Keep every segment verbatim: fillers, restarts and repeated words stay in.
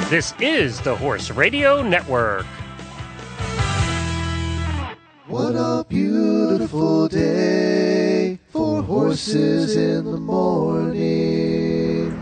This is the Horse Radio Network. What a beautiful day for horses in the morning.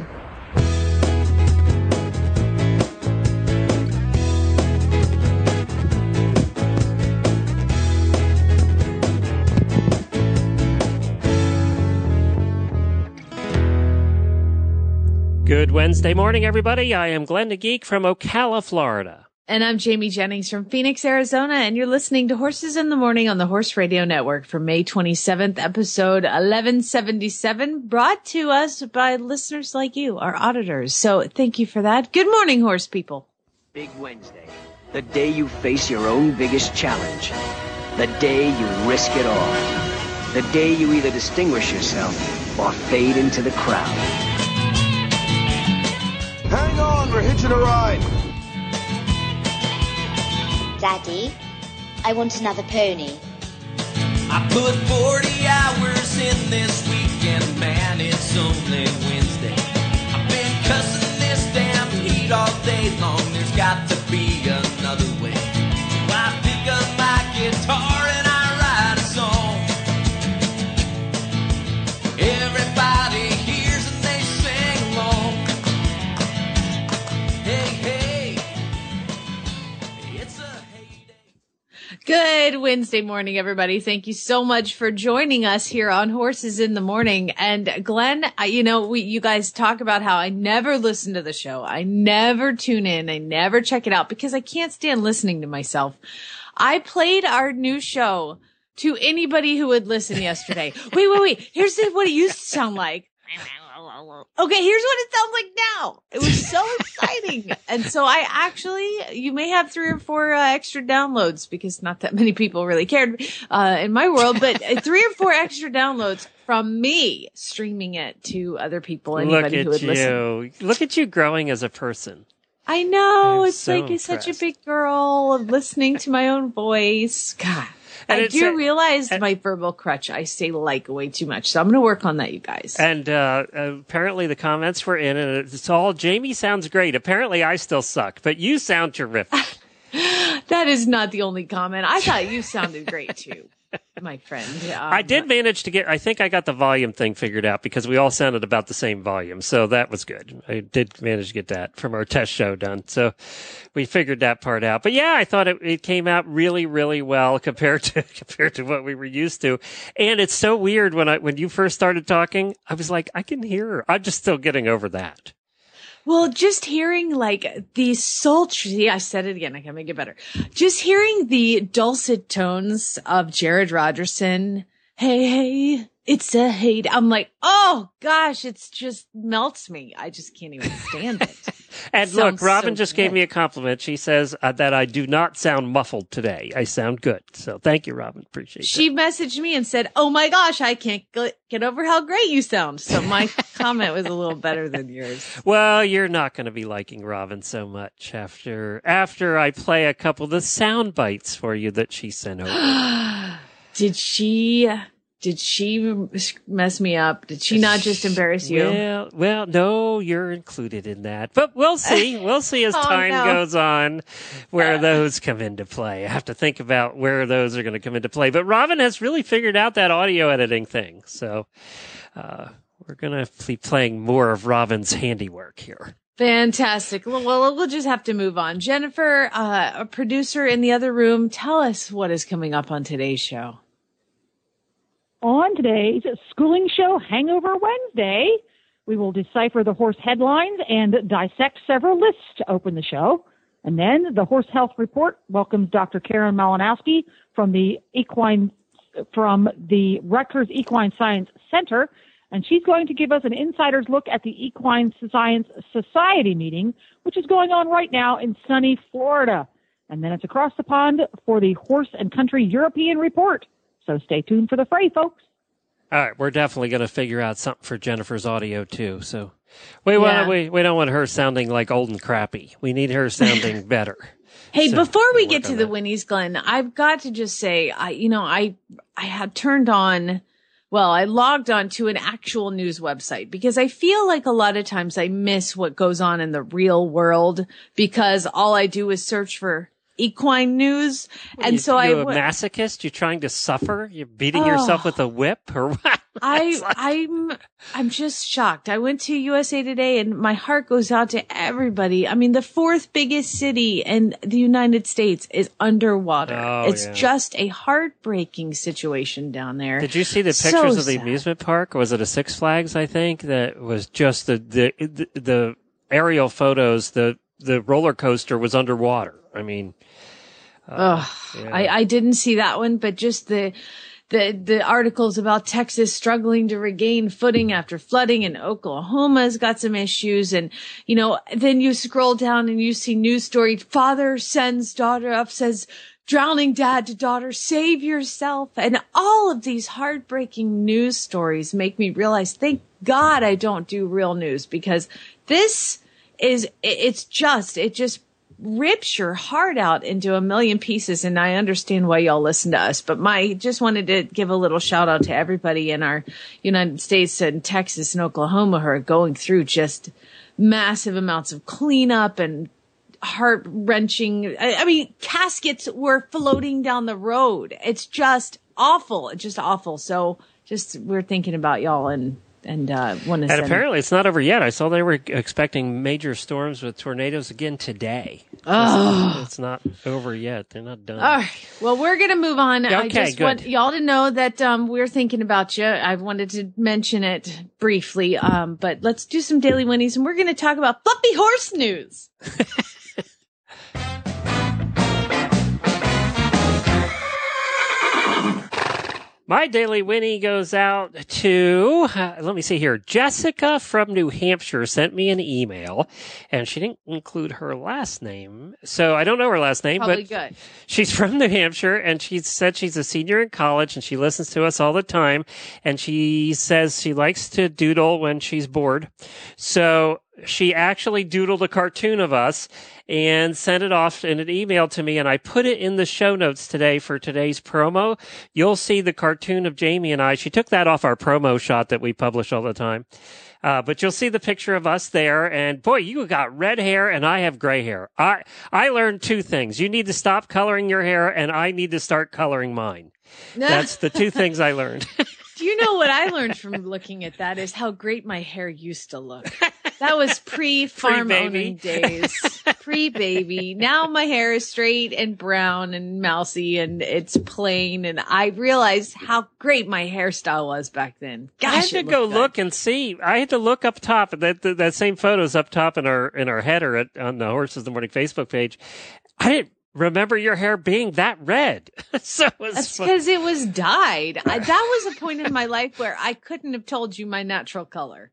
Good Wednesday morning, everybody. I am Glenn the Geek from Ocala, Florida. And I'm Jamie Jennings from Phoenix, Arizona, and you're listening to Horses in the Morning on the Horse Radio Network for May twenty-seventh, episode eleven seventy-seven, brought to us by listeners like you, our auditors. So thank you for that. Good morning, horse people. Big Wednesday, the day you face your own biggest challenge, the day you risk it all, the day you either distinguish yourself or fade into the crowd. Hang on, we're hitching a ride. Daddy, I want another pony. I put forty hours in this weekend, man, it's only Wednesday. I've been cussing this damn heat all day long, there's got to be another way. So I pick up my guitar and I write a song. Everybody hears and they sing along. Hey, hey, it's a heyday. Good Wednesday morning, everybody. Thank you so much for joining us here on Horses in the Morning. And Glenn, I, you know, we, you guys talk about how I never listen to the show. I never tune in. I never check it out because I can't stand listening to myself. I played our new show to anybody who would listen yesterday. wait, wait, wait. Here's what it used to sound like. Okay, here's what it sounds like now. It was so exciting. And so I actually, you may have three or four uh, extra downloads because not that many people really cared uh, in my world, but uh, three or four extra downloads from me streaming it to other people, anybody who would you. listen. Look at you growing as a person. I know. I'm It's so like such a impressed. big girl listening to my own voice. God. And I it's do a- realize and- my verbal crutch. I say like way too much. So I'm going to work on that, you guys. And uh, apparently the comments were in, and it's all, Jamie sounds great. Apparently I still suck, but you sound terrific. That is not the only comment. I thought you sounded great too, my friend. Um, I did manage to get, I think I got the volume thing figured out because we all sounded about the same volume. So that was good. I did manage to get that from our test show done. So we figured that part out. But yeah, I thought it, it came out really, really well compared to, compared to what we were used to. And it's so weird when I, when you first started talking, I was like, I can hear her. I'm just still getting over that. Well, just hearing like the sultry, I said it again, I can make it better. Just hearing the dulcet tones of Jared Rogerson. Hey, hey, it's a hate. I'm like, oh gosh, it's just melts me. I just can't even stand it. And Sounds look, Robin so just good. gave me a compliment. She says uh, that I do not sound muffled today. I sound good. So thank you, Robin. Appreciate it. She messaged me and said, oh my gosh, I can't g- get over how great you sound. So my comment was a little better than yours. Well, you're not going to be liking Robin so much after after I play a couple of the sound bites for you that she sent over. Did she, did she mess me up? Did she not just embarrass you? Well, well, no, you're included in that. But we'll see. We'll see as Oh, time no. goes on where those come into play. I have to think about where those are going to come into play. But Robin has really figured out that audio editing thing. So uh, we're going to be playing more of Robin's handiwork here. Fantastic. Well, well, we'll just have to move on. Jennifer, uh, a producer in the other room, tell us what is coming up on today's show. On today's Schooling Show Hangover Wednesday, we will decipher the horse headlines and dissect several lists to open the show. And then the Horse Health Report welcomes Doctor Karen Malinowski from the equine, from the Rutgers Equine Science Center. And she's going to give us an insider's look at the Equine Science Society meeting, which is going on right now in sunny Florida. And then it's across the pond for the Horse and Country European Report. So stay tuned for the fray, folks. All right, we're definitely going to figure out something for Jennifer's audio too. So we Yeah. want we we don't want her sounding like old and crappy. We need her sounding better. Hey, So, before we we'll get work to on the that. Winnies, Glenn, I've got to just say, I, you know, I, I had turned on well, I logged on to an actual news website because I feel like a lot of times I miss what goes on in the real world because all I do is search for equine news. And you, so I you a w- masochist? You're trying to suffer? You're beating Oh. yourself with a whip or what? I, like- I'm, I'm just shocked. I went to U S A Today and my heart goes out to everybody. I mean, the fourth biggest city in the United States is underwater. Oh, it's yeah. just a heartbreaking situation down there. Did you see the So pictures of the sad. amusement park? Or was it a Six Flags, I think? That was just the, the, the, the aerial photos. The, the roller coaster was underwater. I mean, Ugh, yeah. I, I didn't see that one, but just the, the, the articles about Texas struggling to regain footing after flooding and Oklahoma's got some issues. And, you know, then you scroll down and you see news story. Father sends daughter up, says, drowning dad to daughter, save yourself. And all of these heartbreaking news stories make me realize, thank God I don't do real news because this is, it- it's just, it just rips your heart out into a million pieces. And I understand why y'all listen to us, but my, just wanted to give a little shout out to everybody in our United States and Texas and Oklahoma who are going through just massive amounts of cleanup and heart wrenching. I, I mean, caskets were floating down the road. It's just awful. It's just awful. So just, we're thinking about y'all and, and, uh, want to and send apparently it's not over yet. I saw they were expecting major storms with tornadoes again today. Oh. It's not over yet. They're not done. All right. Well, we're going to move on. I Okay, just good. want y'all to know that um, we're thinking about you. I wanted to mention it briefly, um, but let's do some daily winnies, and we're going to talk about fluffy horse news. My daily Winnie goes out to, uh, let me see here, Jessica from New Hampshire sent me an email, and she didn't include her last name. So I don't know her last name, Probably but good. she's from New Hampshire, and she said she's a senior in college, and she listens to us all the time, and she says she likes to doodle when she's bored. So she actually doodled a cartoon of us and sent it off in an email to me, and I put it in the show notes today for today's promo. You'll see the cartoon of Jamie and I. She took that off our promo shot that we publish all the time. Uh, but you'll see the picture of us there, and boy, you got red hair and I have gray hair. I, I learned two things. You need to stop coloring your hair, and I need to start coloring mine. That's the two things I learned. Do you know what I learned from looking at that is how great my hair used to look. That was pre-farm Pre-baby. owning days. Pre-baby. Now my hair is straight and brown and mousy and it's plain. And I realized how great my hairstyle was back then. Gosh, I had to it go looked good. look and see. I had to look up top. That that, that same photo's up top in our in our header at, on the Horses in the Morning Facebook page. I didn't remember your hair being that red. So it was That's fun. because it was dyed. I, that was a point in my life where I couldn't have told you my natural color.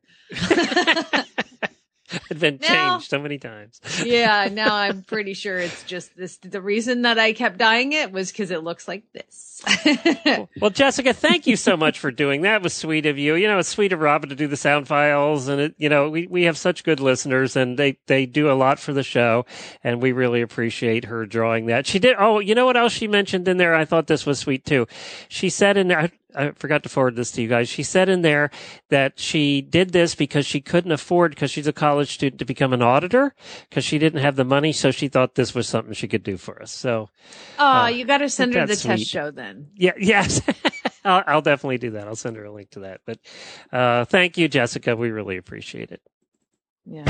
It had been Now- changed so many times. Yeah, now I'm pretty sure it's just this. The reason that I kept dyeing it was because it looks like this. Well, Jessica, thank you so much for doing that. It was sweet of you. You know, it's sweet of Robin to do the sound files, and it, you know, we, we have such good listeners, and they, they do a lot for the show, and we really appreciate her drawing that. She did. Oh, you know what else she mentioned in there? I thought this was sweet too. She said in there, I, I forgot to forward this to you guys. She said in there that she did this because she couldn't afford, because she's a college student, to become an auditor, because she didn't have the money, so she thought this was something she could do for us. So, Oh, you got to send her the that's test sweet. show then. yeah, yes. I'll, I'll definitely do that. I'll send her a link to that. But uh, thank you, Jessica. We really appreciate it. Yeah.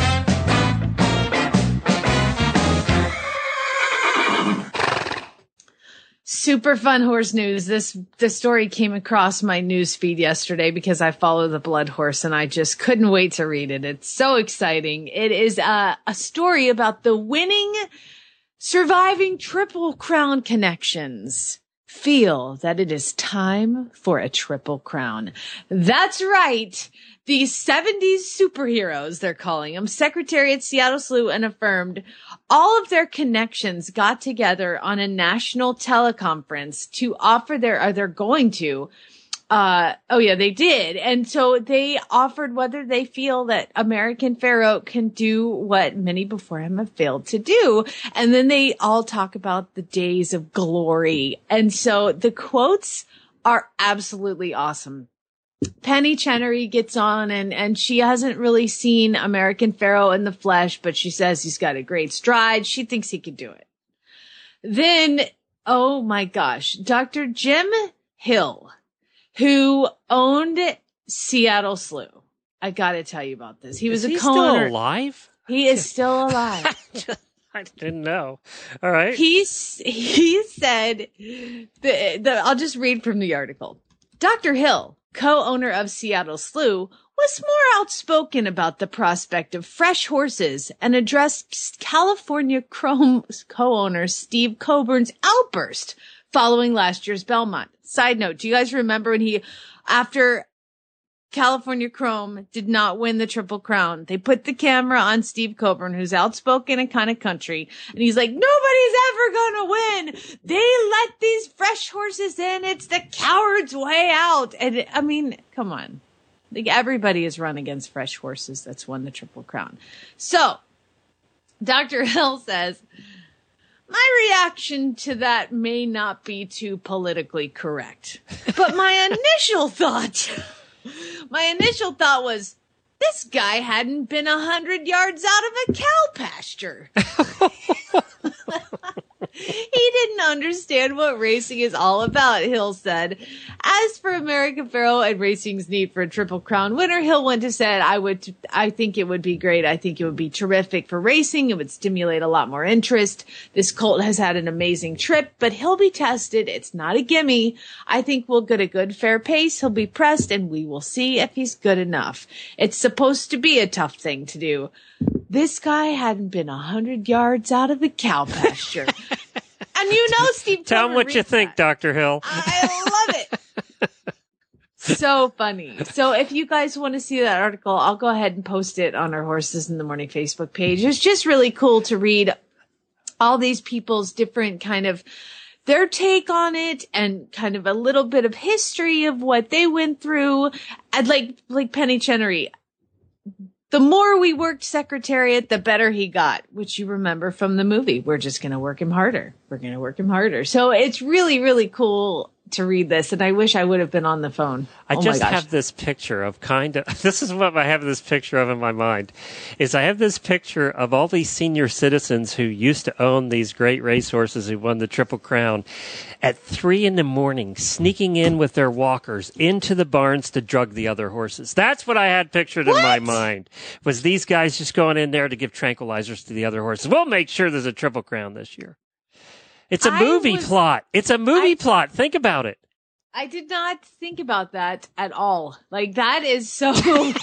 Super fun horse news. This, the story came across my news feed yesterday because I follow the blood horse and I just couldn't wait to read it. It's so exciting. It is a, a story about the winning, surviving Triple Crown connections. Feel that it is time for a Triple Crown. That's right. These seventies superheroes, they're calling them, Secretariat, Seattle Slew, and Affirmed, all of their connections got together on a national teleconference to offer their, or they're going to, uh, oh yeah, they did. And so they offered whether they feel that American Fair Oak can do what many before him have failed to do. And then they all talk about the days of glory. And so the quotes are absolutely awesome. Penny Chenery gets on and, and she hasn't really seen American Pharaoh in the flesh, but she says he's got a great stride. She thinks he could do it. Then, oh my gosh, Doctor Jim Hill, who owned Seattle Slew. I got to tell you about this. He was Is a he co-owner. still alive? He is still alive. I didn't know. All right. He's, he said, the, the, I'll just read from the article. Doctor Hill, co-owner of Seattle Slew, was more outspoken about the prospect of fresh horses and addressed California Chrome co-owner Steve Coburn's outburst following last year's Belmont. Side note, do you guys remember when he, after California Chrome did not win the Triple Crown, they put the camera on Steve Coburn, who's outspoken and kind of country, and he's like, nobody's ever gonna win. They let these fresh horses in. It's the coward's way out. And I mean, come on. Like, everybody has run against fresh horses that's won the Triple Crown. So, Doctor Hill says, my reaction to that may not be too politically correct, but my initial thought, my initial thought was, this guy hadn't been a hundred yards out of a cow pasture. He didn't understand what racing is all about, Hill said. As for American Pharaoh and racing's need for a Triple Crown winner, Hill went to said, I would, I think it would be great. I think it would be terrific for racing. It would stimulate a lot more interest. This colt has had an amazing trip, but he'll be tested. It's not a gimme. I think we'll get a good fair pace. He'll be pressed and we will see if he's good enough. It's supposed to be a tough thing to do. This guy hadn't been a hundred yards out of the cow pasture. And you know, Steve, tell him what you think, that. Doctor Hill. I love it. So funny. So if you guys want to see that article, I'll go ahead and post it on our Horses in the Morning Facebook page. It's just really cool to read all these people's different kind of their take on it and kind of a little bit of history of what they went through. I'd like, like Penny Chenery. The more we worked Secretariat, the better he got, which you remember from the movie. We're just going to work him harder. We're going to work him harder. So it's really, really cool to read this. And I wish I would have been on the phone. I oh just my gosh. have this picture of kind of, this is what I have this picture of in my mind, is I have this picture of all these senior citizens who used to own these great racehorses who won the Triple Crown at three in the morning, sneaking in with their walkers into the barns to drug the other horses. That's what I had pictured What? in my mind, was these guys just going in there to give tranquilizers to the other horses. We'll make sure there's a Triple Crown this year. It's a I movie was- plot. It's a movie I- plot. Think about it. I did not think about that at all. Like, that is so,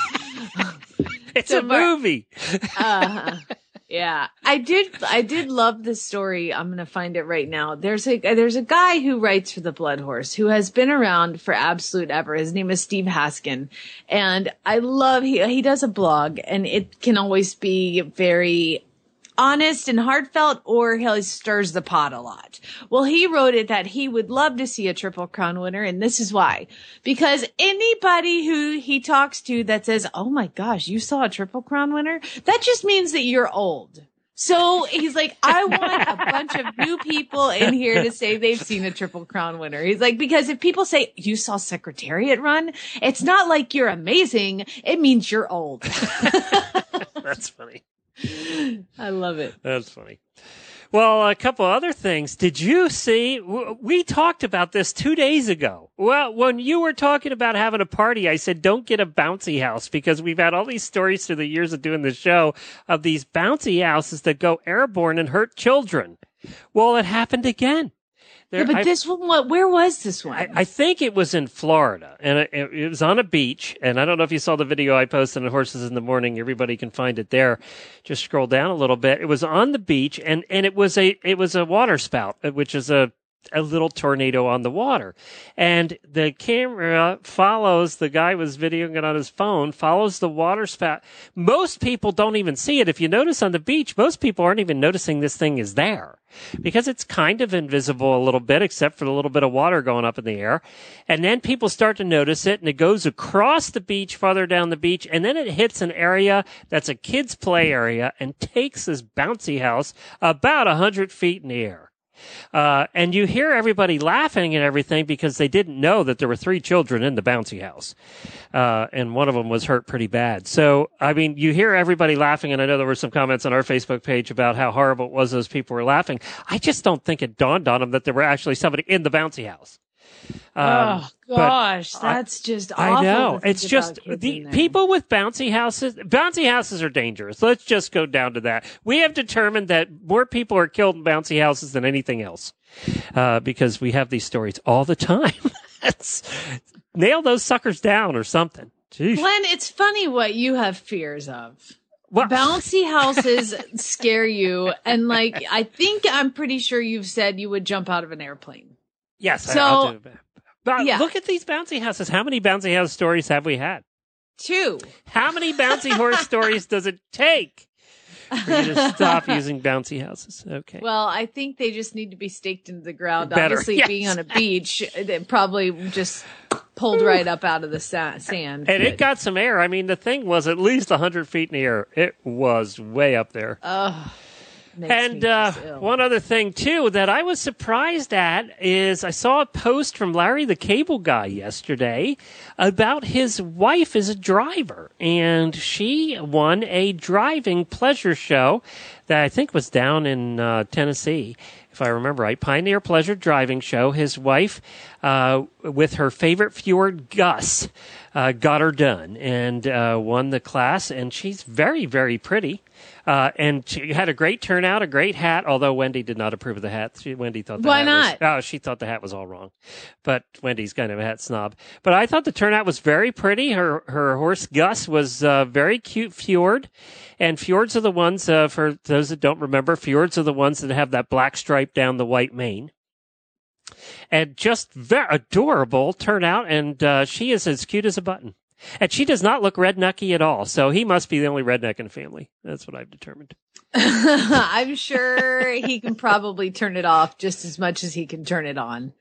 It's So a far- movie. uh, yeah, I did, I did love this story. I'm going to find it right now. There's a, there's a guy who writes for the Blood Horse who has been around for absolute ever. His name is Steve Haskin. And I love, he, he does a blog and it can always be very honest and heartfelt, or he stirs the pot a lot. Well, he wrote it that he would love to see a Triple Crown winner, and this is why. Because anybody who he talks to that says, oh my gosh, you saw a Triple Crown winner? That just means that you're old. So he's like, I want a bunch of new people in here to say they've seen a Triple Crown winner. He's like, because if people say you saw Secretariat run, it's not like you're amazing. It means you're old. That's funny. I love it. That's funny. Well, a couple other things. Did you see, w- we talked about this two days ago. Well, when you were talking about having a party, I said, don't get a bouncy house, because we've had all these stories through the years of doing the show of these bouncy houses that go airborne and hurt children. Well, it happened again. There, Yeah, but I- this one, what, where was this one? I, I think it was in Florida, and it, it was on a beach. And I don't know if you saw the video I posted on Horses in the Morning. Everybody can find it there. Just scroll down a little bit. It was on the beach, and, and it was a it was a water spout, which is a a little tornado on the water. And the camera follows, the guy was videoing it on his phone, follows the water spout. Most people don't even see it. If you notice on the beach, most people aren't even noticing this thing is there, because it's kind of invisible a little bit, except for the little bit of water going up in the air. And then people start to notice it, and it goes across the beach, farther down the beach, and then it hits an area that's a kid's play area and takes this bouncy house about a hundred feet in the air. Uh, and you hear everybody laughing and everything because they didn't know that there were three children in the bouncy house. Uh, and one of them was hurt pretty bad. So, I mean, you hear everybody laughing, and I know there were some comments on our Facebook page about how horrible it was those people were laughing. I just don't think it dawned on them that there were actually somebody in the bouncy house. Um, oh gosh, that's I, just awful. I know. To think it's just about the people with bouncy houses. Bouncy houses are dangerous. Let's just go down to that. We have determined that more people are killed in bouncy houses than anything else, uh, because we have these stories all the time. Nail those suckers down or something. Jeez. Glenn, it's funny what you have fears of. Well, bouncy houses scare you, and like I think I'm pretty sure you've said you would jump out of an airplane. Yes, so, I'll do it. But yeah. Look at these bouncy houses. How many bouncy house stories have we had? Two. How many bouncy horse stories does it take for you to stop using bouncy houses? Okay. Well, I think they just need to be staked into the ground. Better, Obviously, yes. being on a beach, they probably just pulled right up out of the sa- sand. And but, it got some air. I mean, the thing was at least one hundred feet in the air. It was way up there. Oh. Makes And me uh, just ill. one other thing, too, that I was surprised at is I saw a post from Larry the Cable Guy yesterday about his wife as a driver. And she won a driving pleasure show that I think was down in uh, Tennessee, if I remember right. Pioneer Pleasure Driving Show. His wife, uh, with her favorite Fjord, Gus, uh, got her done and uh, won the class. And she's very, very pretty. Uh, and she had a great turnout, a great hat, although Wendy did not approve of the hat. She, Wendy thought the Why hat not? was, oh, she thought the hat was all wrong. But Wendy's kind of a hat snob. But I thought the turnout was very pretty. Her her horse, Gus, was uh, very cute Fjord. And Fjords are the ones, uh, for those that don't remember, Fjords are the ones that have that black stripe down the white mane. And just very adorable turnout. And uh, she is as cute as a button. And she does not look rednecky at all. So he must be the only redneck in the family. That's what I've determined. I'm sure he can probably turn it off just as much as he can turn it on.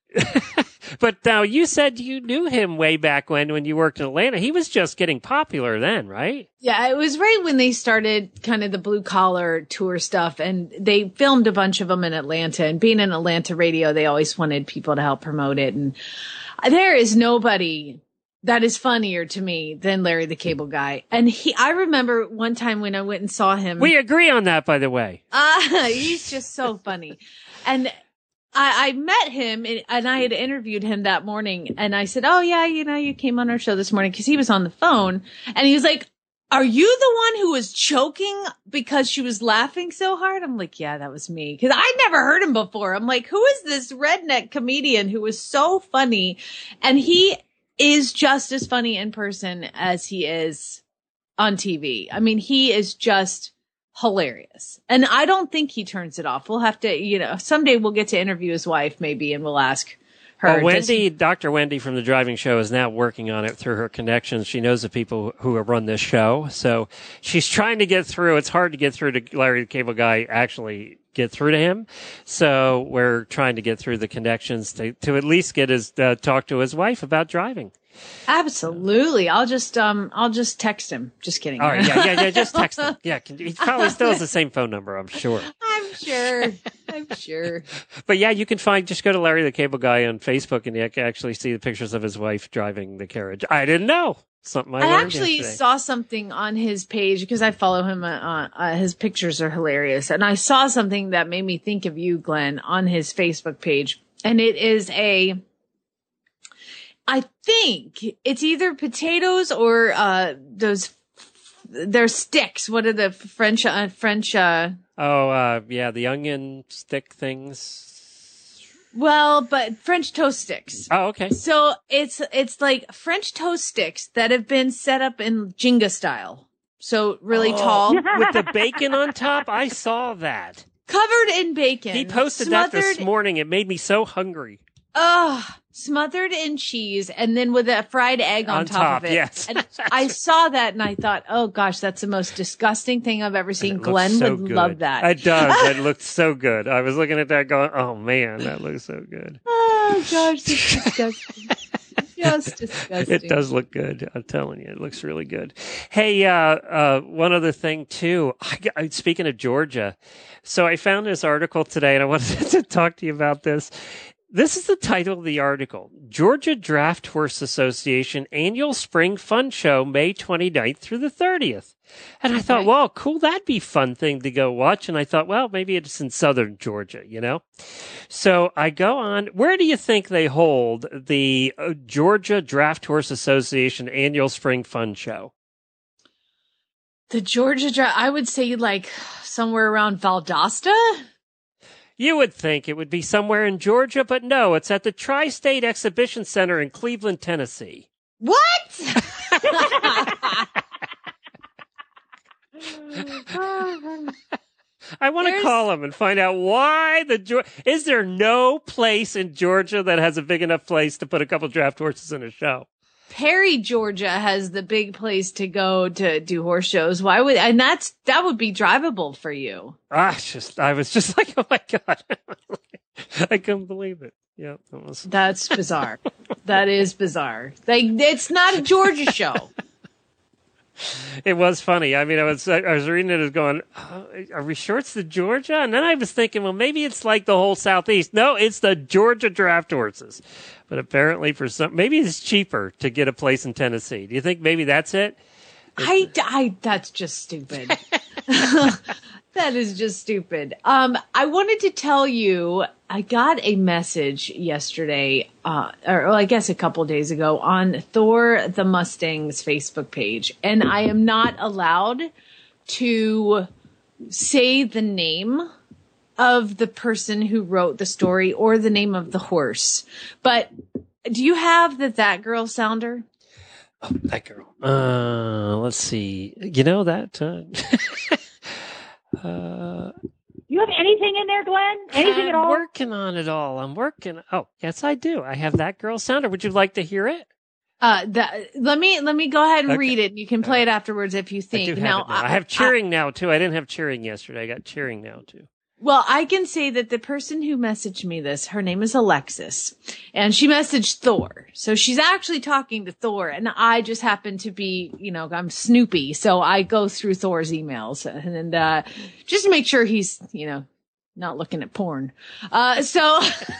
But now you said you knew him way back when, when you worked in Atlanta. He was just getting popular then, right? Yeah, it was right when they started kind of the blue collar tour stuff, and they filmed a bunch of them in Atlanta. And being in Atlanta radio, they always wanted people to help promote it. And there is nobody that is funnier to me than Larry the Cable Guy. And he, I remember one time when I went and saw him. We agree on that, by the way. Ah, uh, he's just so funny. And I, I met him and, and I had interviewed him that morning, and I said, oh yeah, you know, you came on our show this morning, because he was on the phone, and he was like, are you the one who was choking because she was laughing so hard? I'm like, yeah, that was me. Cause I'd never heard him before. I'm like, who is this redneck comedian who was so funny? And he is just as funny in person as he is on T V. I mean, he is just hilarious. And I don't think he turns it off. We'll have to, you know, someday we'll get to interview his wife maybe, and we'll ask her. Well, Wendy, does- Doctor Wendy from the driving show is now working on it through her connections. She knows the people who run this show. So she's trying to get through. It's hard to get through to Larry the Cable Guy, actually get through to him. So we're trying to get through the connections to, to at least get his, uh, talk to his wife about driving. Absolutely. I'll just, um, I'll just text him. Just kidding. All right. Yeah. Yeah. Yeah. Just text him. Yeah. He probably still has the same phone number, I'm sure. I'm sure. I'm sure. But yeah, you can find, just go to Larry the Cable Guy on Facebook and you can actually see the pictures of his wife driving the carriage. I didn't know. Something I, I learned actually yesterday. saw something on his page, because I follow him. Uh, uh, his pictures are hilarious. And I saw something that made me think of you, Glenn, on his Facebook page. And it is a, I think it's either potatoes or, uh, those, they're sticks. What are the French, uh, French, uh, Oh, uh, yeah, the onion stick things. well, but French toast sticks. Oh, okay. So it's, it's like French toast sticks that have been set up in Jenga style. So really Oh, tall. with the bacon on top. I saw that. Covered in bacon. He posted that this morning. It made me so hungry. Ugh, smothered in cheese, and then with a fried egg on, On top, top, of it. yes. And I saw that and I thought, oh gosh, that's the most disgusting thing I've ever seen. It looks Glenn so would good. love that. It does. It looked so good. I was looking at that going, oh man, that looks so good. Oh gosh, that's disgusting. just disgusting. It does look good. I'm telling you, it looks really good. Hey, uh, uh, one other thing too. I, I, speaking of Georgia, so I found this article today, and I wanted to talk to you about this. This is the title of the article: Georgia Draft Horse Association Annual Spring Fun Show, May twenty-ninth through the thirtieth. And I thought, well, cool, that'd be a fun thing to go watch. And I thought, well, maybe it's in southern Georgia, you know? So I go on. Where do you think they hold the uh, Georgia Draft Horse Association Annual Spring Fun Show? The Georgia Draft, I would say like somewhere around Valdosta. You would think it would be somewhere in Georgia, but no, it's at the Tri-State Exhibition Center in Cleveland, Tennessee. What? I want to call him and find out why the is there no place in Georgia that has a big enough place to put a couple draft horses in a show? Perry, Georgia has the big place to go to do horse shows. Why would, and that's, that would be drivable for you. Ah, just, I was just like, oh my God. I couldn't believe it. Yeah. That was... That's bizarre. That is bizarre. Like, it's not a Georgia show. It was funny. I mean, I was I was reading it as going, oh, are we sure it's the Georgia? And then I was thinking, well, maybe it's like the whole Southeast. No, it's the Georgia draft horses. But apparently for some, maybe it's cheaper to get a place in Tennessee. Do you think maybe that's it? I, I, that's just stupid. That is just stupid. Um, I wanted to tell you, I got a message yesterday, uh, or well, I guess a couple days ago on Thor the Mustang's Facebook page, and I am not allowed to say the name of the person who wrote the story or the name of the horse. But do you have the That Girl sounder? Oh, that girl. Uh, let's see. You know that. Uh, uh, you have anything in there, Glenn? Anything I'm at all? I'm working on it all. I'm working. Oh, yes, I do. I have That Girl sounder. Would you like to hear it? Uh, that, let me, let me go ahead and Okay. read it. You can play it afterwards if you I think. do have now, it now. I have cheering now too. I didn't have cheering yesterday. I got cheering now too. Well, I can say that the person who messaged me this, her name is Alexis, and she messaged Thor. So she's actually talking to Thor, and I just happen to be, you know, I'm Snoopy, so I go through Thor's emails and, uh, just to make sure he's, you know, not looking at porn. Uh, so.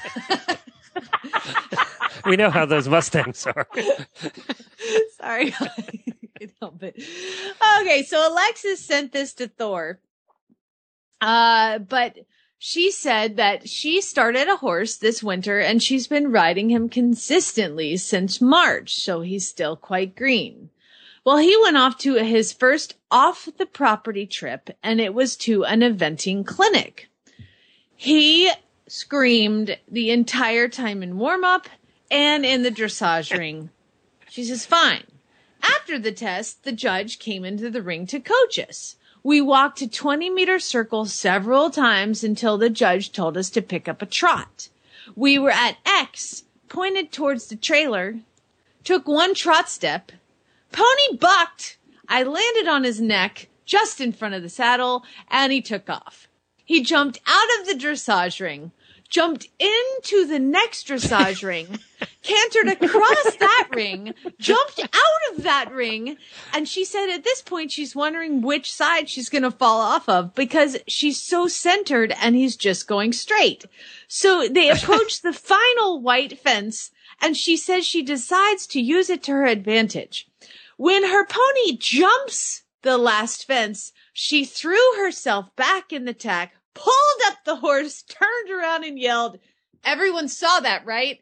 We know how those Mustangs are. Sorry. I can't help it. Okay, so Alexis sent this to Thor. Uh, but she said that she started a horse this winter and she's been riding him consistently since March, so he's still quite green. Well, he went off to his first off the property trip and it was to an eventing clinic. He screamed the entire time in warm up and in the dressage ring. She says, fine. After the test, the judge came into the ring to coach us. We walked a twenty meter circle several times until the judge told us to pick up a trot. We were at X, pointed towards the trailer, took one trot step. Pony bucked. I landed on his neck just in front of the saddle and he took off. He jumped out of the dressage ring, jumped into the next dressage ring, cantered across that ring, jumped out of that ring, and she said at this point she's wondering which side she's going to fall off of because she's so centered and he's just going straight. So they approach the final white fence and she says she decides to use it to her advantage. When her pony jumps the last fence, she threw herself back in the tack, pulled up the horse, turned around and yelled, everyone saw that, right?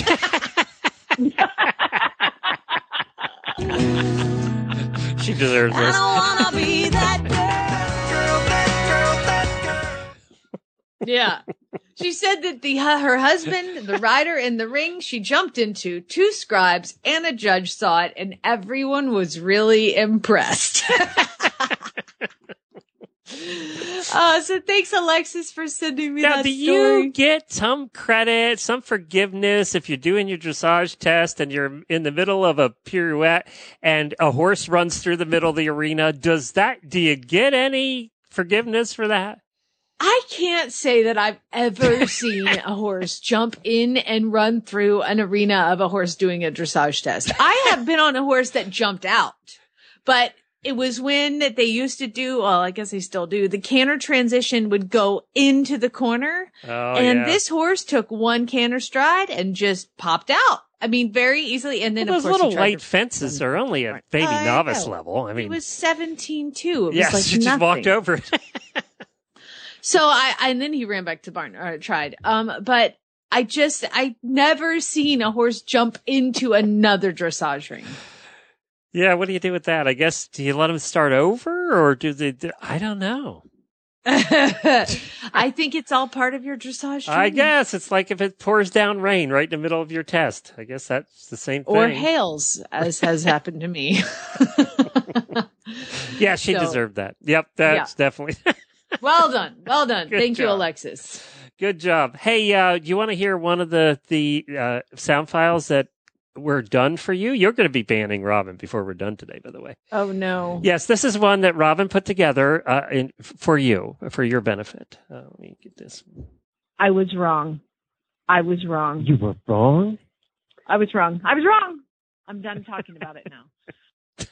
She deserves I this. don't wanna be that girl, girl, that girl, that girl. Yeah. She said that the her husband, the rider in the ring she jumped into, two scribes and a judge saw it, and everyone was really impressed. Uh, so thanks, Alexis, for sending me Now, that do story. you get some credit, some forgiveness if you're doing your dressage test and you're in the middle of a pirouette and a horse runs through the middle of the arena? Does that, do you get any forgiveness for that? I can't say that I've ever seen a horse jump in and run through an arena of a horse doing a dressage test. I have been on a horse that jumped out, but it was when they used to do, well, I guess they still do, the canter transition would go into the corner. Oh, and yeah. this horse took one canter stride and just popped out. I mean, very easily. And then, well, of those course, little he tried white to- fences are only at baby I novice know. level. I mean, It was seventeen too. It yes, was like you just nothing. walked over it. So I, and then he ran back to the barn, or tried. Um, but I just, I never seen a horse jump into another dressage ring. Yeah, what do you do with that? I guess, do you let them start over or do they, do, I don't know. I think it's all part of your dressage I training. guess it's like if it pours down rain right in the middle of your test. I guess that's the same thing. Or hails, as has happened to me. Yeah, she So- deserved that. Yep, that's definitely. Well done. Well done. Good Thank you, job. Alexis. Good job. Hey, uh, do you want to hear one of the the uh, sound files that were done for you? You're going to be banning Robin before we're done today, by the way. Oh, no. Yes, this is one that Robin put together uh, in, for you, for your benefit. Uh, let me get this. I was wrong. I was wrong. You were wrong? I was wrong. I was wrong. I'm done talking about it now.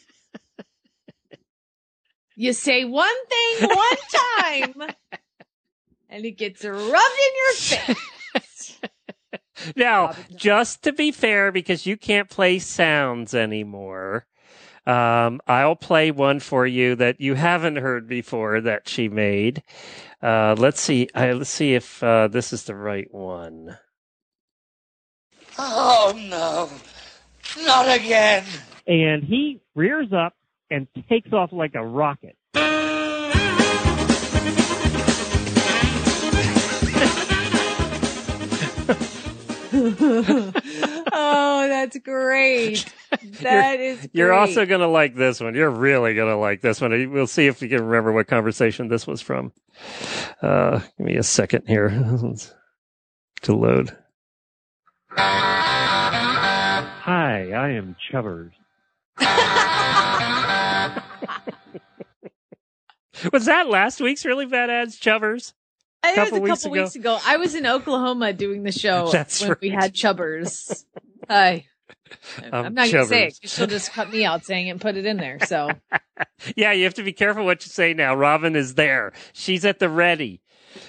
You say one thing one time, and it gets rubbed in your face. Now, just to be fair, because you can't play sounds anymore, um, I'll play one for you that you haven't heard before that she made. Uh, let's see. Uh, let's see if uh, this is the right one. Oh, no. Not again. And he rears up and takes off like a rocket. Oh, that's great. That is great. You're also going to like this one. You're really going to like this one. We'll see if you can remember what conversation this was from. Uh, give me a second here to load. Hi, I am Chubbers. Was that last week's Really Bad Ads, Chubbers? It was couple a weeks couple ago. weeks ago. I was in Oklahoma doing the show That's when right. we had Chubbers. Hi. Um, I'm not going to say it. Chubbers. 'Cause she'll just cut me out saying it and put it in there. So Yeah, you have to be careful what you say now. Robin is there. She's at the ready.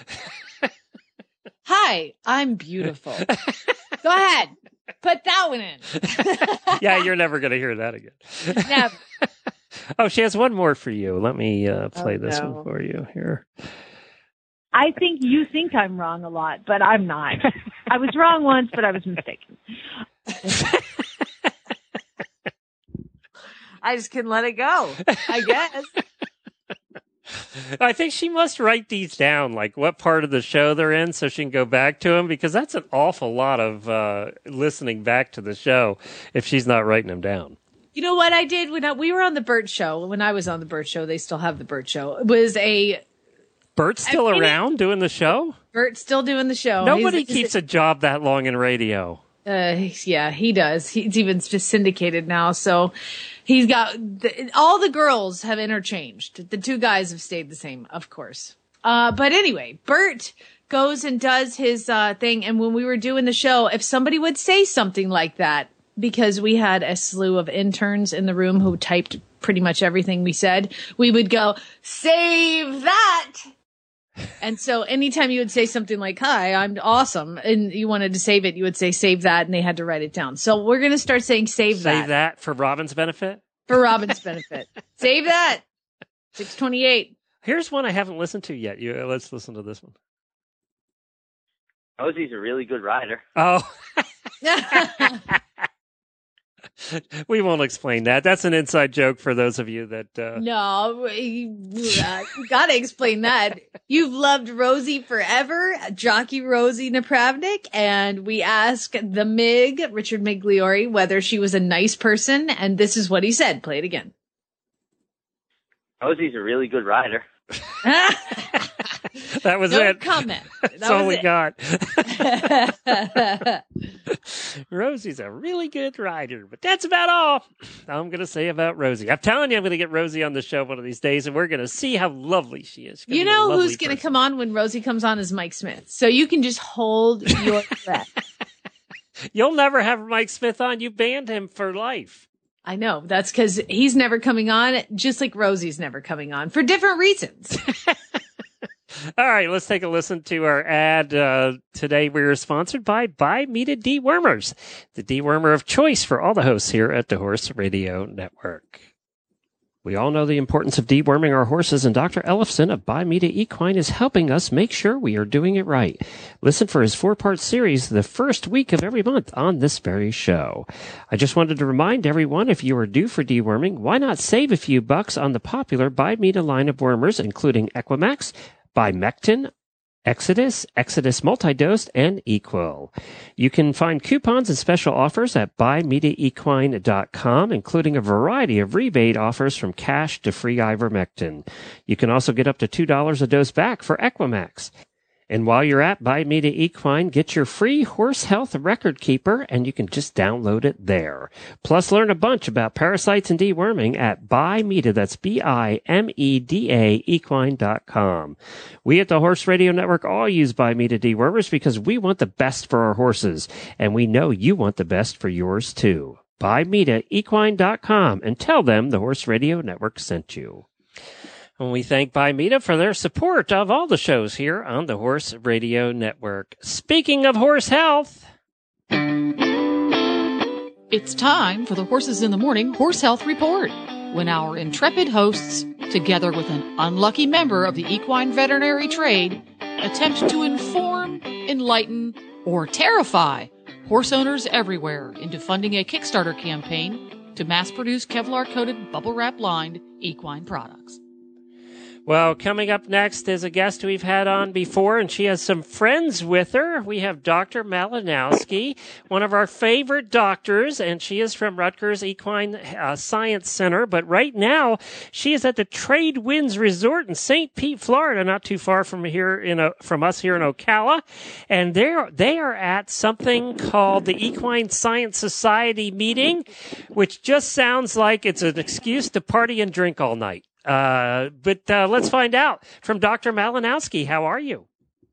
hi, I'm beautiful. Go ahead. Put that one in. Yeah, you're never going to hear that again. Never. Oh, she has one more for you. Let me uh, play Oh, this no. one for you here. I think you think I'm wrong a lot, but I'm not. I was wrong once, but I was mistaken. I just couldn't let it go, I guess. I think she must write these down, like what part of the show they're in, so she can go back to them, because that's an awful lot of uh, listening back to the show if she's not writing them down. You know what I did when I, we were on the Burt Show? When I was on the Burt Show, they still have the Burt Show. It was a Bert's still I mean, around doing the show? Bert's still doing the show. Nobody He's- keeps a job that long in radio. Uh, yeah, he does. He's even just syndicated now. So he's got the, all the girls have interchanged. The two guys have stayed the same, of course. Uh, but anyway, Bert goes and does his, uh, thing. And when we were doing the show, if somebody would say something like that, because we had a slew of interns in the room who typed pretty much everything we said, we would go, save that. And so anytime you would say something like, hi, I'm awesome, and you wanted to save it, you would say, save that, and they had to write it down. So we're going to start saying, save, Save that, that for Robin's benefit? for Robin's benefit. Save that. six twenty-eight. Here's one I haven't listened to yet. You, let's listen to this one. Rosie's a really good rider. Oh. We won't explain that. That's an inside joke for those of you that... Uh... No, you, uh, you gotta explain that. You've loved Rosie forever, jockey Rosie Napravnik, and we asked the Mig, Richard Migliori, whether she was a nice person, and this is what he said. Play it again. Rosie's a really good rider. That was no it. comment. That That's all was we it. got. Rosie's a really good rider, but that's about all I'm going to say about Rosie. I'm telling you, I'm going to get Rosie on the show one of these days, and we're going to see how lovely she is. You know who's going to come on when Rosie comes on is Mike Smith. So you can just hold your breath. You'll never have Mike Smith on. You banned him for life. I know. That's because he's never coming on, just like Rosie's never coming on for different reasons. All right, let's take a listen to our ad. Uh, today we are sponsored by Buy Meat Dewormers, the dewormer of choice for all the hosts here at the Horse Radio Network. We all know the importance of deworming our horses, and Doctor Ellefson of Buy Meat Equine is helping us make sure we are doing it right. Listen for his four-part series the first week of every month on this very show. I just wanted to remind everyone, if you are due for deworming, why not save a few bucks on the popular Buy Meat line of wormers, including Equimax, Bimectin, Exodus, Exodus Multidose, and Equil. You can find coupons and special offers at buy meat equine dot com, including a variety of rebate offers from cash to free ivermectin. You can also get up to two dollars a dose back for Equimax. And while you're at Buy Meat Equine, get your free horse health record keeper, and you can just download it there. Plus, learn a bunch about parasites and deworming at Bimeda, that's B I M E D A, equine dot com. We at the Horse Radio Network all use Bimeda dewormers because we want the best for our horses, and we know you want the best for yours too. Bimeda equine dot com, and tell them the Horse Radio Network sent you. And we thank Bimeda for their support of all the shows here on the Horse Radio Network. Speaking of horse health, it's time for the Horses in the Morning Horse Health Report, when our intrepid hosts, together with an unlucky member of the equine veterinary trade, attempt to inform, enlighten, or terrify horse owners everywhere into funding a Kickstarter campaign to mass-produce Kevlar-coated, bubble-wrap-lined equine products. well, coming up next is a guest we've had on before, and she has some friends with her. We have Doctor Malinowski, one of our favorite doctors, and she is from Rutgers Equine uh, Science Center. But right now, she is at the Trade Winds Resort in Saint Pete, Florida, not too far from here in a, from us here in Ocala. And they're, they are at something called the Equine Science Society meeting, which just sounds like it's an excuse to party and drink all night. Uh, but uh, let's find out from Doctor Malinowski. How are you?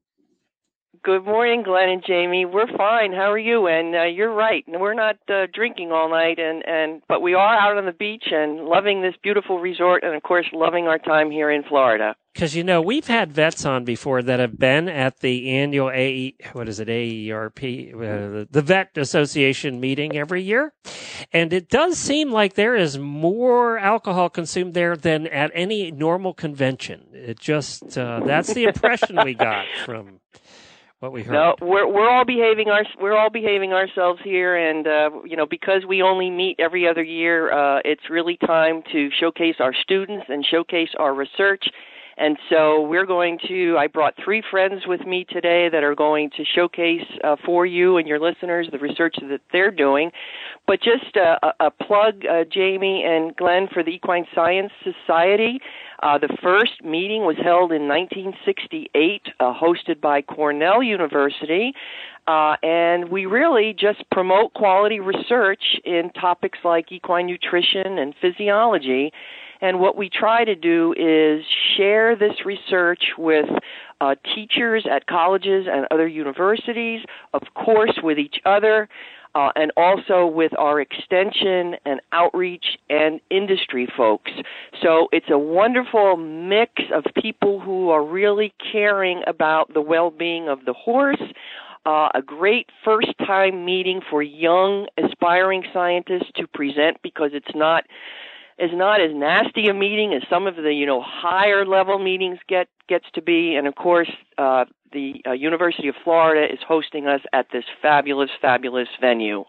Good morning, Glenn and Jamie. We're fine. How are you? And uh, you're right. We're not uh, drinking all night, and, and but we are out on the beach and loving this beautiful resort, and of course, loving our time here in Florida. Because, you know, we've had vets on before that have been at the annual A E, what is it, A E R P, uh, the Vet Association meeting every year. And it does seem like there is more alcohol consumed there than at any normal convention. It just, uh, that's the impression we got from what we heard. No, we're we're all behaving our we're all behaving ourselves here, and uh, you know, because we only meet every other year, uh, it's really time to showcase our students and showcase our research. And so we're going to, I brought three friends with me today that are going to showcase uh, for you and your listeners the research that they're doing. But just uh, a, a plug, uh, Jamie and Glenn, for the Equine Science Society. Uh, the first meeting was held in nineteen sixty-eight, uh, hosted by Cornell University. Uh, and we really just promote quality research in topics like equine nutrition and physiology. And what we try to do is share this research with uh, teachers at colleges and other universities, of course with each other, uh, and also with our extension and outreach and industry folks. So it's a wonderful mix of people who are really caring about the well-being of the horse. Uh, a great first-time meeting for young, aspiring scientists to present, because it's not is not as nasty a meeting as some of the, you know, higher level meetings get gets to be. And of course, uh, the uh, University of Florida is hosting us at this fabulous, fabulous venue.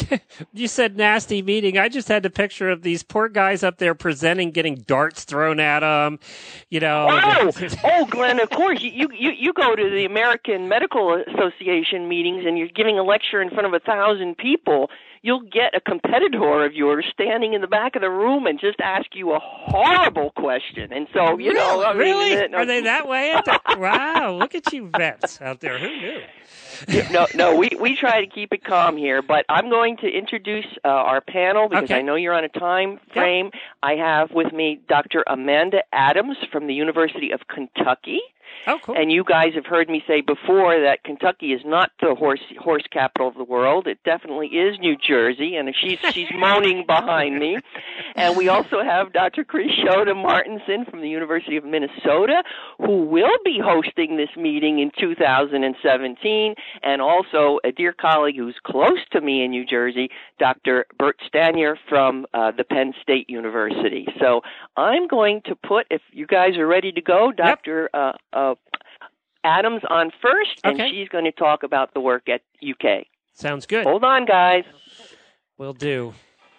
You said nasty meeting. I just had a picture of these poor guys up there presenting, getting darts thrown at them. You know. Oh, oh, Glenn, of course. You, you, you go to the American Medical Association meetings and you're giving a lecture in front of a thousand people. you'll get a competitor of yours standing in the back of the room and just ask you a horrible question. And so, you really? know, I mean, really? it, Are they that way? At the, wow, look at you vets out there. Who knew? no, no, we, we try to keep it calm here, but I'm going to introduce uh, our panel because okay. I know you're on a time frame. Yep. I have with me Doctor Amanda Adams from the University of Kentucky. Oh, cool. And you guys have heard me say before that Kentucky is not the horse horse capital of the world. It definitely is New Jersey, and she's she's moaning behind me. And we also have Doctor Krishota Martinson from the University of Minnesota, who will be hosting this meeting in two thousand seventeen, and also a dear colleague who's close to me in New Jersey, Doctor Bert Stanier from uh, the Penn State University. So I'm going to put, if you guys are ready to go, Doctor Yep. Uh, uh, Adams on first, and okay. she's going to talk about the work at U K. Sounds good. Hold on, guys. Will do.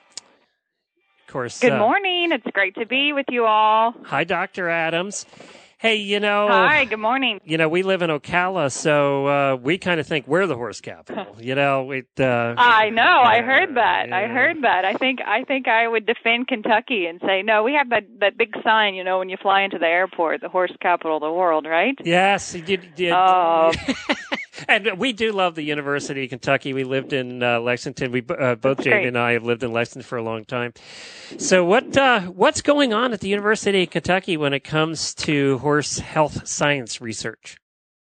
Of course. Good uh, morning. It's great to be with you all. Hi, Doctor Adams. Hey, you know. Hi, good morning. You know, we live in Ocala, so uh, we kind of think we're the horse capital. You know, it. Uh, I know. Uh, I heard that. yeah. I heard that. I think. I think I would defend Kentucky and say no. We have that that big sign. You know, when you fly into the airport, the horse capital of the world, right? Yes, you did. did. Uh, And we do love the University of Kentucky. We lived in uh, Lexington. We uh, both Jamie and I have lived in Lexington for a long time. So what uh, what's going on at the University of Kentucky when it comes to horse health science research?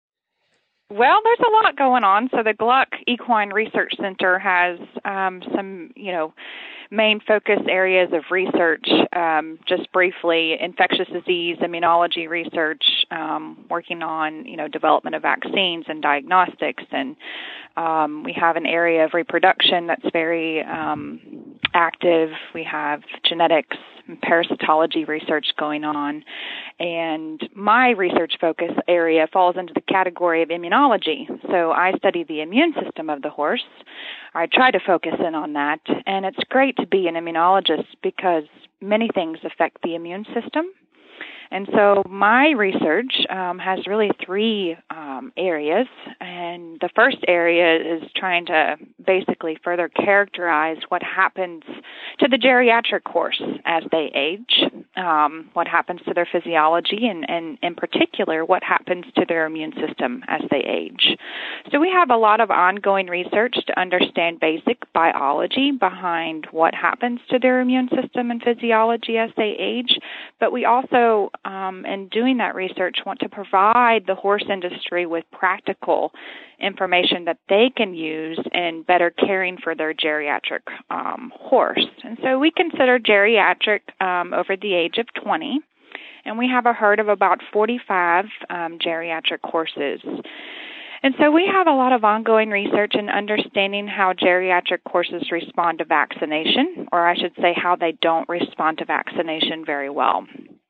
Well, there's a lot going on. So the Gluck Equine Research Center has um, some, you know, main focus areas of research, um, just briefly, infectious disease, immunology research, um, working on, you know, development of vaccines and diagnostics. And um, we have an area of reproduction that's very um, active. We have genetics, parasitology research going on. And my research focus area falls into the category of immunology. So I study the immune system of the horse. I try to focus in on that. And it's great to be an immunologist because many things affect the immune system. And so my research um, has really three um, areas. And the first area is trying to basically further characterize what happens to the geriatric horse as they age, um, what happens to their physiology, and, and in particular, what happens to their immune system as they age. So we have a lot of ongoing research to understand basic biology behind what happens to their immune system and physiology as they age, but we also Um, and doing that research, want to provide the horse industry with practical information that they can use in better caring for their geriatric um, horse. And so we consider geriatric um, over the age of twenty, and we have a herd of about forty-five um, geriatric horses. And so we have a lot of ongoing research in understanding how geriatric horses respond to vaccination, or I should say how they don't respond to vaccination very well.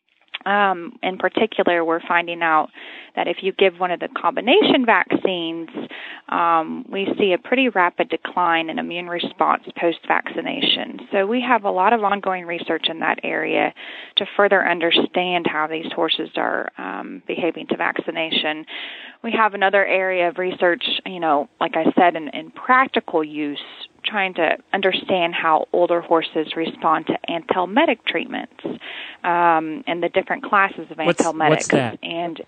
Um, in particular, we're finding out that if you give one of the combination vaccines, um, we see a pretty rapid decline in immune response post-vaccination. So we have a lot of ongoing research in that area to further understand how these horses are um, behaving to vaccination. We have another area of research, you know, like I said, in, in practical use, trying to understand how older horses respond to anthelmetic treatments um, and the different classes of what's, anthelmetics. What's that? And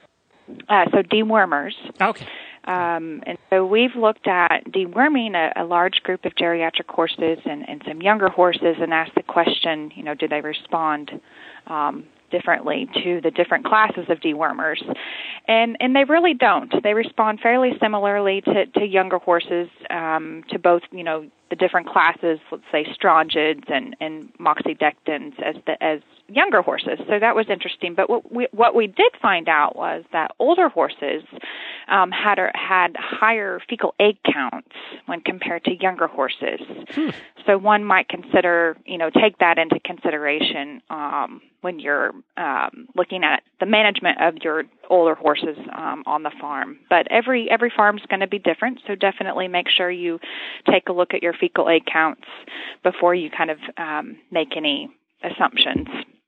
uh, so dewormers. Okay. Um, and so we've looked at deworming a, a large group of geriatric horses and, and some younger horses and asked the question, you know, do they respond um, differently to the different classes of dewormers? And and they really don't. They respond fairly similarly to, to younger horses, um, to both, you know, the different classes, let's say strongyds and, and moxidectins as the, as younger horses. So that was interesting. But what we, what we did find out was that older horses um, had had higher fecal egg counts when compared to younger horses. Hmm. So one might consider, you know, take that into consideration um, when you're um, looking at the management of your older horses um, on the farm. But every every farm's going to be different, so definitely make sure you take a look at your fecal egg counts before you kind of um, make any assumptions.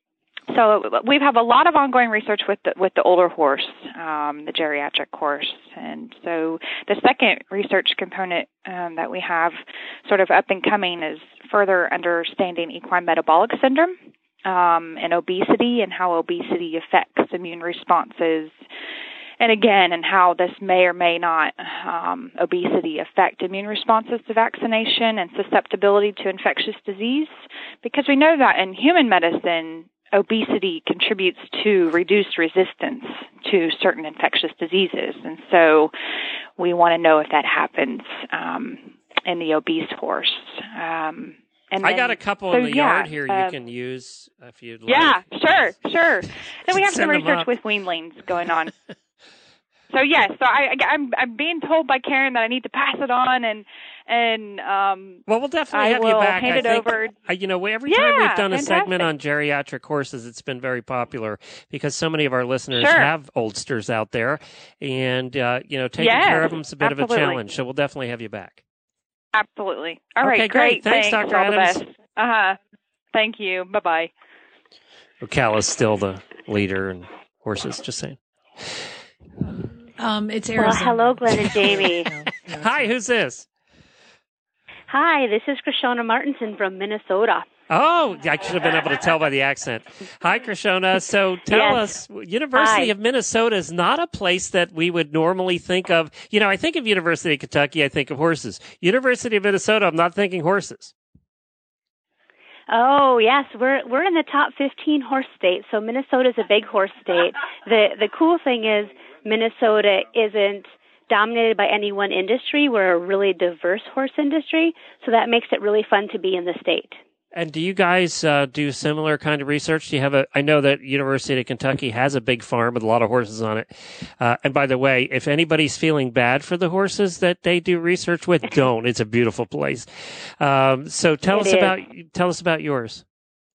So we have a lot of ongoing research with the, with the older horse, um, the geriatric horse. And so the second research component um, that we have sort of up and coming is further understanding equine metabolic syndrome um, and obesity and how obesity affects immune responses. And again, and how this may or may not, um, obesity affect immune responses to vaccination and susceptibility to infectious disease. Because we know that in human medicine, obesity contributes to reduced resistance to certain infectious diseases. And so we want to know if that happens um, in the obese horse. Um, and I then, got a couple so, in the yeah, yard here uh, you can use if you'd like. Yeah, sure, sure. Then we have some Send them research up. with weanlings going on. So yes, so I, I, I'm I'm being told by Karen that I need to pass it on, and and um. Well, we'll definitely I have will you back. hand I it think, over. uh, you know, every Yeah, time we've done a fantastic. segment on geriatric horses, it's been very popular because so many of our listeners Sure. have oldsters out there, and uh, you know, taking Yes, care of them is a bit absolutely. of a challenge. So we'll definitely have you back. Absolutely. All Okay, right, great. great. Thanks, Doctor All the Adams. best. Uh huh. Thank you. Bye bye. Ocala's still the leader in horses. Just saying. Um, it's Well, Arizona. hello, Glenn and Jamie. Hi, who's this? Hi, this is Krishona Martinson from Minnesota. Oh, I should have been able to tell by the accent. Hi, Krishona. So tell Yes. us, University Hi. of Minnesota is not a place that we would normally think of. You know, I think of University of Kentucky, I think of horses. University of Minnesota, I'm not thinking horses. Oh yes, we're we're in the top fifteen horse states. So Minnesota's a big horse state. The the cool thing is Minnesota isn't dominated by any one industry. We're a really diverse horse industry, so that makes it really fun to be in the state. And do you guys uh, do similar kind of research? Do you have a? I know that University of Kentucky has a big farm with a lot of horses on it. Uh, and by the way, if anybody's feeling bad for the horses that they do research with, don't. It's a beautiful place. Um, so tell It us is. about tell us about yours.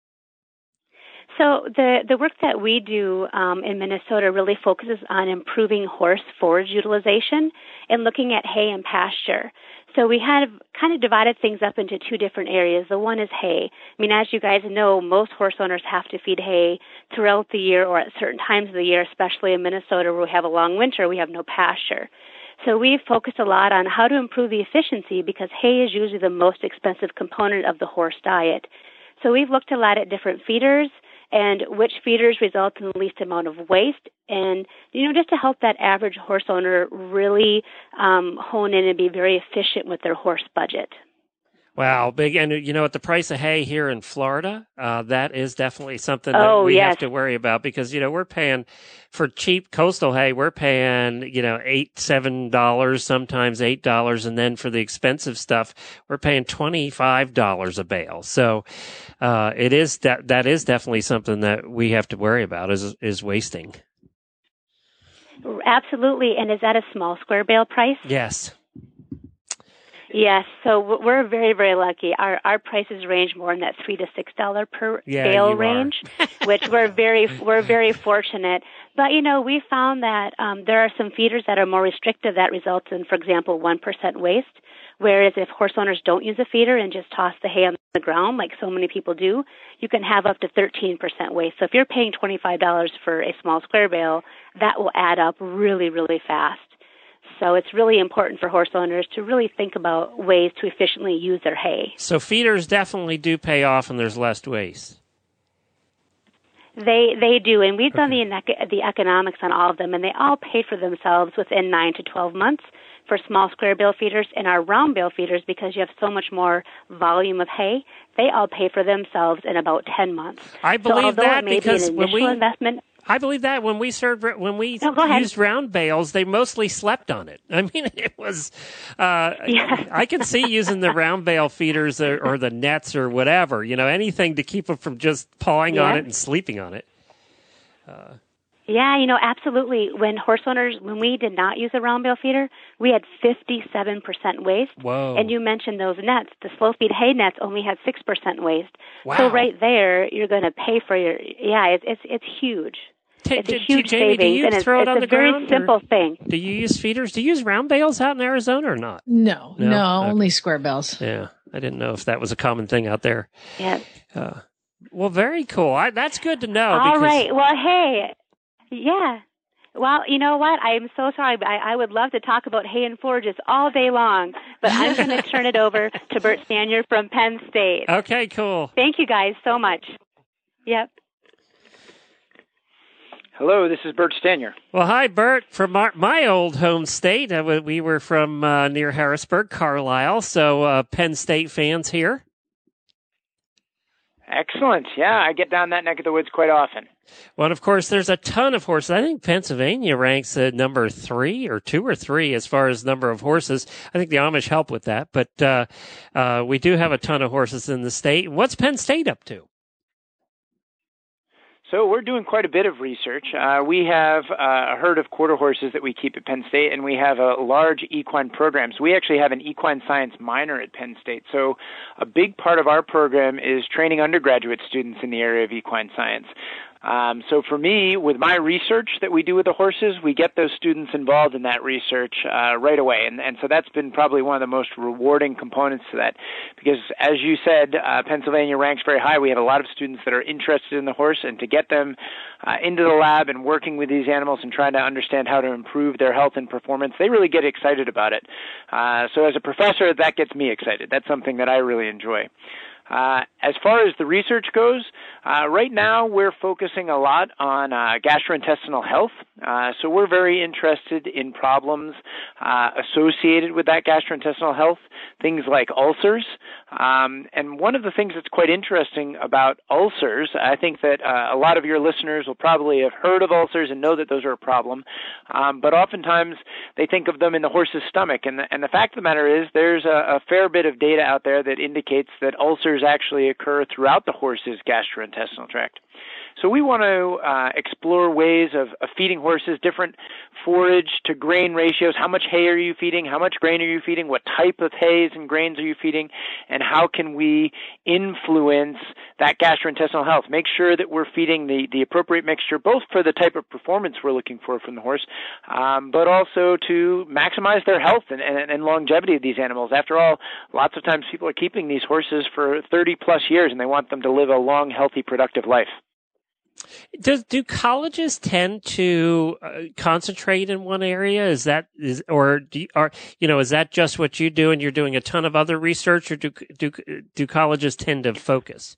So the, the work that we do um, in Minnesota really focuses on improving horse forage utilization and looking at hay and pasture. So we have kind of divided things up into two different areas. The one is hay. I mean, as you guys know, most horse owners have to feed hay throughout the year or at certain times of the year, especially in Minnesota where we have a long winter, we have no pasture. So we've focused a lot on how to improve the efficiency because hay is usually the most expensive component of the horse diet. So we've looked a lot at different feeders and which feeders result in the least amount of waste, and, you know, just to help that average horse owner really um, hone in and be very efficient with their horse budget. Wow, big. And you know, at the price of hay here in Florida, uh, that is definitely something that Oh, we yes. have to worry about because, you know, we're paying for cheap coastal hay. We're paying, you know, eight, seven dollars, sometimes eight dollars. And then for the expensive stuff, we're paying twenty-five dollars a bale. So, uh, it is that, that is definitely something that we have to worry about is, is wasting. Absolutely. And is that a small square bale price? Yes. Yes, so w- we're very, very lucky. Our our prices range more in that three to six dollar per Yeah, bale you are. range, which we're very we're very fortunate. But you know, we found that um, there are some feeders that are more restrictive that results in, for example, one percent waste. Whereas if horse owners don't use a feeder and just toss the hay on the ground, like so many people do, you can have up to thirteen percent waste. So if you're paying twenty-five dollars for a small square bale, that will add up really, really fast. So it's really important for horse owners to really think about ways to efficiently use their hay. So feeders definitely do pay off and there's less waste. They they do, and we've done the ec- the economics on all of them, and they all pay for themselves within nine to twelve months for small square bale feeders, and our round bale feeders, because you have so much more volume of hay, they all pay for themselves in about ten months. I so believe although that it may because be an when initial we investment. I believe that when we served, when we No, go ahead. used round bales, they mostly slept on it. I mean, it was, uh, Yeah. I can see using the round bale feeders or, or the nets or whatever, you know, anything to keep them from just pawing on Yeah. it and sleeping on it. Uh, Yeah, you know, absolutely. When horse owners, when we did not use a round bale feeder, we had fifty-seven percent waste. Whoa. And you mentioned those nets. The slow feed hay nets only had six percent waste. Wow. So right there, you're going to pay for your, yeah, it's it's, it's huge. T- It's a t- huge Jamie, do savings, you and it's, throw it it's on a the very ground, or simple thing. do you use feeders? Do you use round bales out in Arizona or not? No, no, No? Okay. only square bells. Yeah, I didn't know if that was a common thing out there. Yeah. Uh, Well, very cool. I, that's good to know. All because... right. Well, hey, yeah. Well, you know what? I'm so sorry. But I, I would love to talk about hay and forages all day long, but I'm going to turn it over to Bert Stanier from Penn State. Okay, cool. Thank you guys so much. Yep. Hello, this is Bert Stanier. Well, hi, Bert, from our, my old home state. Uh, we were from uh, near Harrisburg, Carlisle, so uh, Penn State fans here. Excellent. Yeah, I get down that neck of the woods quite often. Well, and of course, there's a ton of horses. I think Pennsylvania ranks at number three or two or three as far as number of horses. I think the Amish help with that, but uh, uh, we do have a ton of horses in the state. What's Penn State up to? So we're doing quite a bit of research. Uh, we have uh, a herd of quarter horses that we keep at Penn State, and we have a large equine program. So we actually have an equine science minor at Penn State. So a big part of our program is training undergraduate students in the area of equine science. Um, so for me, with my research that we do with the horses, we get those students involved in that research uh, right away. And, and so that's been probably one of the most rewarding components to that. Because as you said, uh, Pennsylvania ranks very high. We have a lot of students that are interested in the horse, and to get them uh, into the lab and working with these animals and trying to understand how to improve their health and performance, they really get excited about it. Uh, so as a professor, that gets me excited. That's something that I really enjoy. Uh, as far as the research goes, uh, right now we're focusing a lot on uh, gastrointestinal health. Uh, so we're very interested in problems uh, associated with that gastrointestinal health, things like ulcers. Um, and one of the things that's quite interesting about ulcers, I think that uh, a lot of your listeners will probably have heard of ulcers and know that those are a problem. Um, but oftentimes they think of them in the horse's stomach. And the, and the fact of the matter is there's a, a fair bit of data out there that indicates that ulcers actually occur throughout the horse's gastrointestinal tract. So we want to uh, explore ways of, of feeding horses different forage to grain ratios. How much hay are you feeding? How much grain are you feeding? What type of hays and grains are you feeding? And how can we influence that gastrointestinal health? Make sure that we're feeding the, the appropriate mixture, both for the type of performance we're looking for from the horse, um, but also to maximize their health and, and, and longevity of these animals. After all, lots of times people are keeping these horses for thirty plus years, and they want them to live a long, healthy, productive life. Does do colleges tend to uh, concentrate in one area? Is that is or do you, are you know is that just what you do, and you're doing a ton of other research, or do do do colleges tend to focus?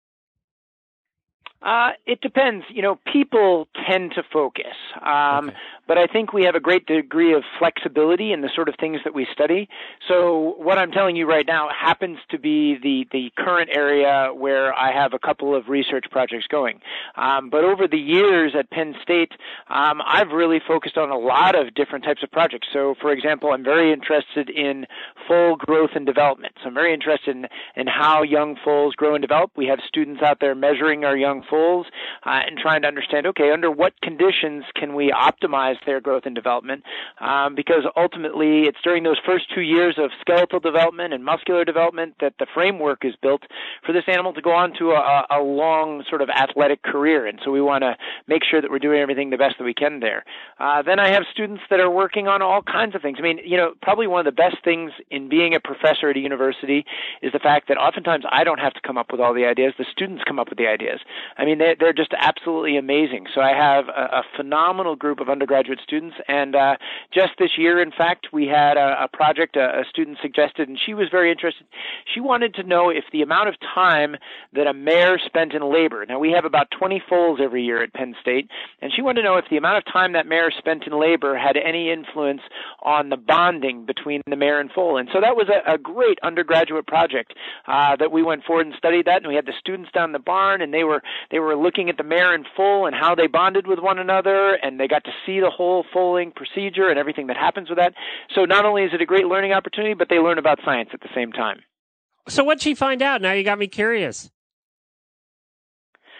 Uh, it depends. You know, people tend to focus, um, okay. but I think we have a great degree of flexibility in the sort of things that we study. So what I'm telling you right now happens to be the, the current area where I have a couple of research projects going. Um, but over the years at Penn State, um, I've really focused on a lot of different types of projects. So, for example, I'm very interested in foal growth and development. So I'm very interested in, in how young foals grow and develop. We have students out there measuring our young foals uh, and trying to understand, okay, under what conditions can we optimize their growth and development? Um, because ultimately it's during those first two years of skeletal development and muscular development that the framework is built for this animal to go on to a, a long sort of athletic career. And so we want to make sure that we're doing everything the best that we can there. Uh, then I have students that are working on all kinds of things. I mean, you know, probably one of the best things in being a professor at a university is the fact that oftentimes I don't have to come up with all the ideas. The students come up with the ideas. I mean, they, they're just absolutely amazing. So I have a, a phenomenal group of undergraduate students. And uh, just this year, in fact, we had a, a project a, a student suggested, and she was very interested. She wanted to know if the amount of time that a mare spent in labor. Now, we have about twenty foals every year at Penn State, and she wanted to know if the amount of time that mare spent in labor had any influence on the bonding between the mare and foal. And so that was a, a great undergraduate project uh, that we went forward and studied that, and we had the students down in the barn, and they were they were looking at the mare and foal and how they bonded with one another, and they got to see the whole foaling procedure and everything that happens with that. So not only is it a great learning opportunity, but they learn about science at the same time. So what'd she find out? Now you got me curious.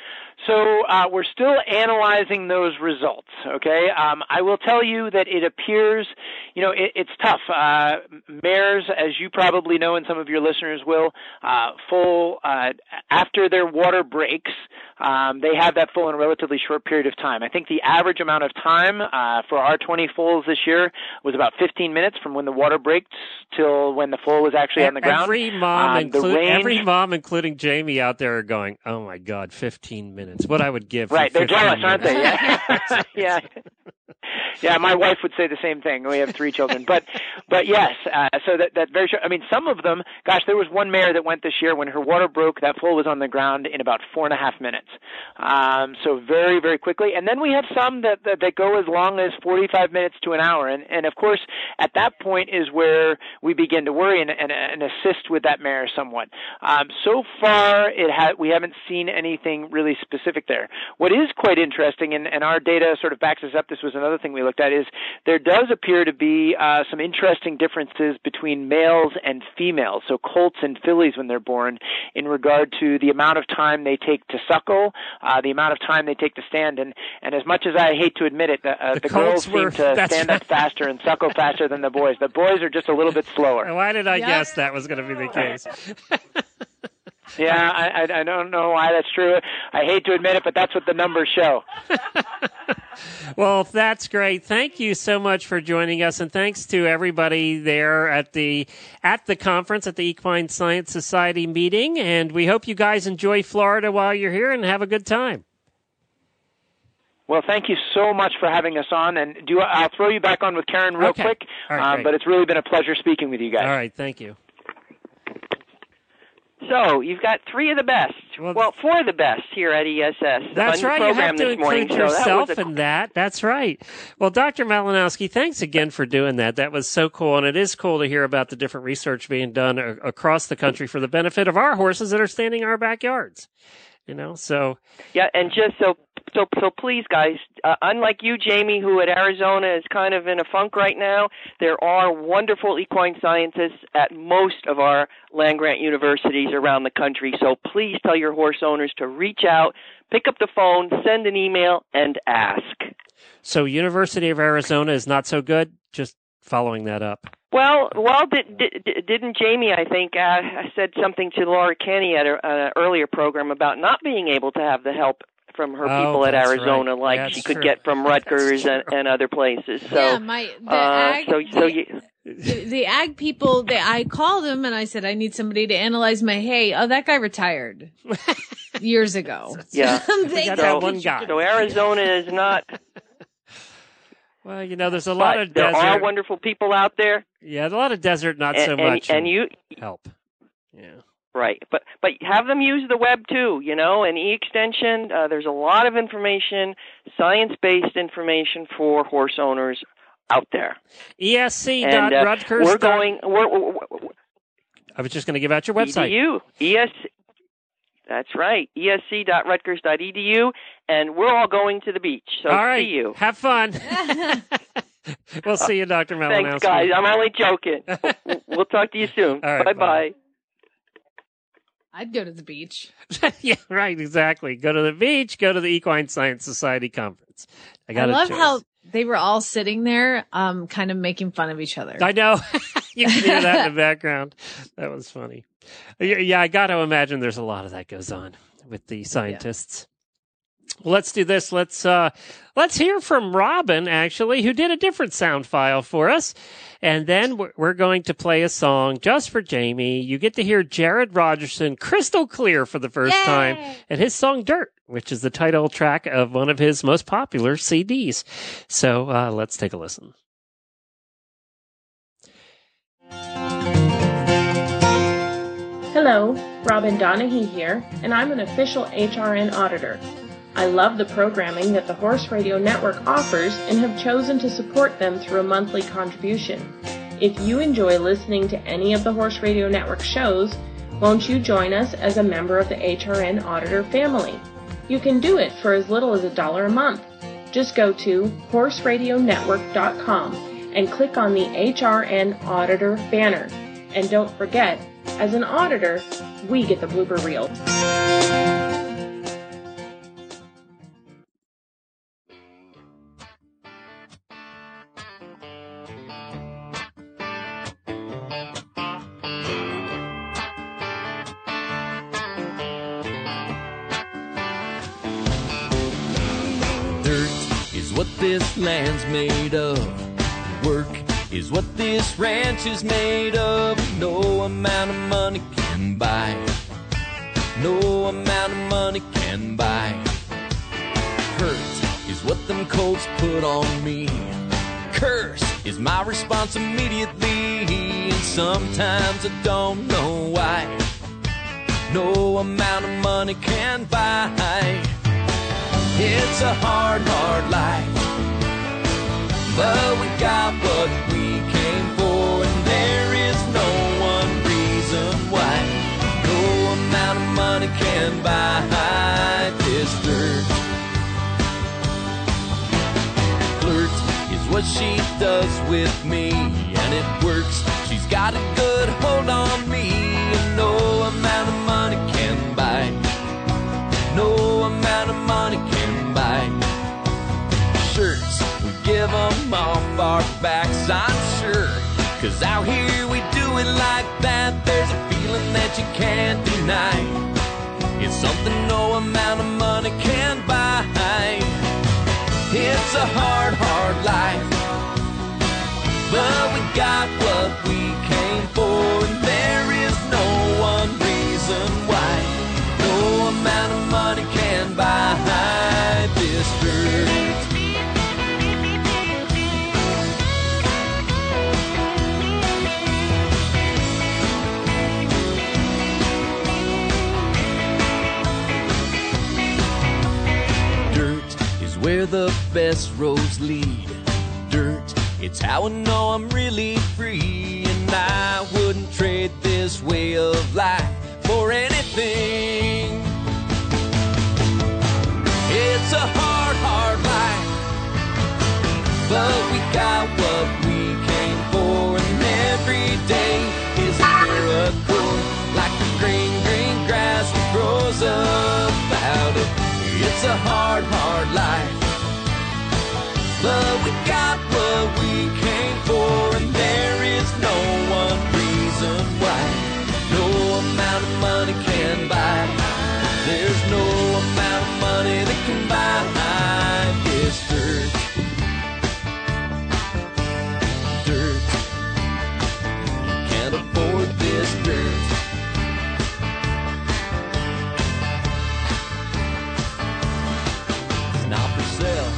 So uh, we're still analyzing those results, okay? Um, I will tell you that it appears, you know, it, it's tough. Uh, mares, as you probably know and some of your listeners will, uh, foal uh, after their water breaks, um, they have that foal in a relatively short period of time. I think the average amount of time uh, for our twenty foals this year was about fifteen minutes from when the water breaks till when the foal was actually on the ground. Every mom, um, inclu- range, every mom, including Jamie, out there are going, "Oh my God, fifteen minutes! What I would give!" Right, for they're jealous, minutes. aren't they? Yeah, yeah, yeah. My wife would say the same thing. We have three children, but but yes. Uh, so that that very. Short, I mean, some of them. Gosh, there was one mare that went this year when her water broke. That foal was on the ground in about four and a half minutes. Um, so very very quickly. And then we have some that that, that go as long as forty-five minutes to an hour. And and of course, at that point is where we begin to worry and and, and assist with that mare somewhat. Um, so far, it ha- we haven't seen anything really specific there. What is quite interesting, and, and our data sort of backs us up, this was another thing we looked at, is there does appear to be uh, some interesting differences between males and females, so colts and fillies when they're born, in regard to the amount of time they take to suckle, uh, the amount of time they take to stand. And, and as much as I hate to admit it, uh, the, the girls were, seem to stand up faster and suckle faster than the boys. The boys are just a little bit slower. Why did I Yep. guess that was going to be the case? Yeah, I, I, I don't know why that's true. I hate to admit it, but that's what the numbers show. Well, that's great. Thank you so much for joining us, and thanks to everybody there at the at the conference at the Equine Science Society meeting. And we hope you guys enjoy Florida while you're here and have a good time. Well, thank you so much for having us on, and do I'll throw you back on with Karen real Okay. quick. All right, um, but it's really been a pleasure speaking with you guys. All right, thank you. So you've got three of the best. Well, Well, four of the best here at E S S. That's on the right. You program have to this morning. include So that yourself was a- in that. That's right. Well, Doctor Malinowski, thanks again for doing that. That was so cool, and it is cool to hear about the different research being done a- across the country for the benefit of our horses that are standing in our backyards. You know, so Yeah, and just so so so please, guys, uh, unlike you, Jamie, who at Arizona is kind of in a funk right now, there are wonderful equine scientists at most of our land-grant universities around the country. So please tell your horse owners to reach out, pick up the phone, send an email, and ask. so University of Arizona is not so good. Just following that up. Well, well, did, did, didn't Jamie, I think, uh, said something to Laura Kenny at an earlier program about not being able to have the help from her Oh, people at that's Arizona right. like That's she could true. get from Rutgers and, and other places. So, yeah, my the uh, ag, so, so the, you, the, the ag people. They, I called them and I said I need somebody to analyze my hay. Oh, that guy retired years ago. yeah. They got got that one guy. So Arizona is not. Well, you know, there's a lot But of there desert. are wonderful people out there. Yeah, a lot of desert, not and, so and, much. And you, help. Yeah. right? But but have them use the web too. You know, and e-extension. Uh, there's a lot of information, science-based information for horse owners out there. E S C And dot uh, Rutgers. we're going. We're, we're, we're, I was just going to give out your website. E D U. E S C. That's right. E S C dot Rutgers dot E D U, and we're all going to the beach. So All right. see you. Have fun. We'll see you, Doctor Malinowski. Thanks, guys. I'm only joking. We'll talk to you soon. All right, bye bye. bye. I'd go to the beach. Yeah, right. Exactly. Go to the beach. Go to the Equine Science Society conference. I I got. love how they were all sitting there, um, kind of making fun of each other. I know. You can hear that in the background. That was funny. Yeah, yeah, I got to imagine there's a lot of that goes on with the scientists. Well, let's do this. Let's uh, let's hear from Robin, actually, who did a different sound file for us. And then we're, we're going to play a song just for Jamie. You get to hear Jared Rogerson crystal clear for the first Yay! time, and his song Dirt, which is the title track of one of his most popular C Ds. So uh, let's take a listen. Hello, Robin Donahue here, and I'm an official H R N auditor. I love the programming that the Horse Radio Network offers and have chosen to support them through a monthly contribution. If you enjoy listening to any of the Horse Radio Network shows, won't you join us as a member of the H R N Auditor family? You can do it for as little as a dollar a month. Just go to horse radio network dot com and click on the H R N Auditor banner. And don't forget, as an auditor, we get the blooper reel. what this land's made of. Work is what this ranch is made of. No amount of money can buy. No amount of money can buy. Hurt is what them colts put on me. Curse is my response immediately. And sometimes I don't know why. No amount of money can buy. It's a hard, hard life, but we got what we came for, and there is no one reason why. No amount of money can buy this dirt. Flirt is what she does with me, and it works. She's got a good hold on me, and no amount of money can buy. No amount of money can buy. Shirts, we give them off our backs, I'm sure. Cause out here we do it like that. There's a feeling that you can't deny. It's something no amount of money can buy. It's a hard, hard life, but we got what we came for, and there is no one reason why. No amount of money can buy this dirt. Dirt is where the best roads lead. Dirt, it's how I know I'm really free, and I wouldn't trade this way of life for anything. It's a hard, hard life, but we got what we came for, and every day is a miracle, like the green, green grass that grows up out of. It's a hard, hard life, but we got what we came for, and there is no one reason why. No amount of money can buy. There's no amount of money that can buy this dirt. Dirt. You can't afford this dirt. It's not for sale.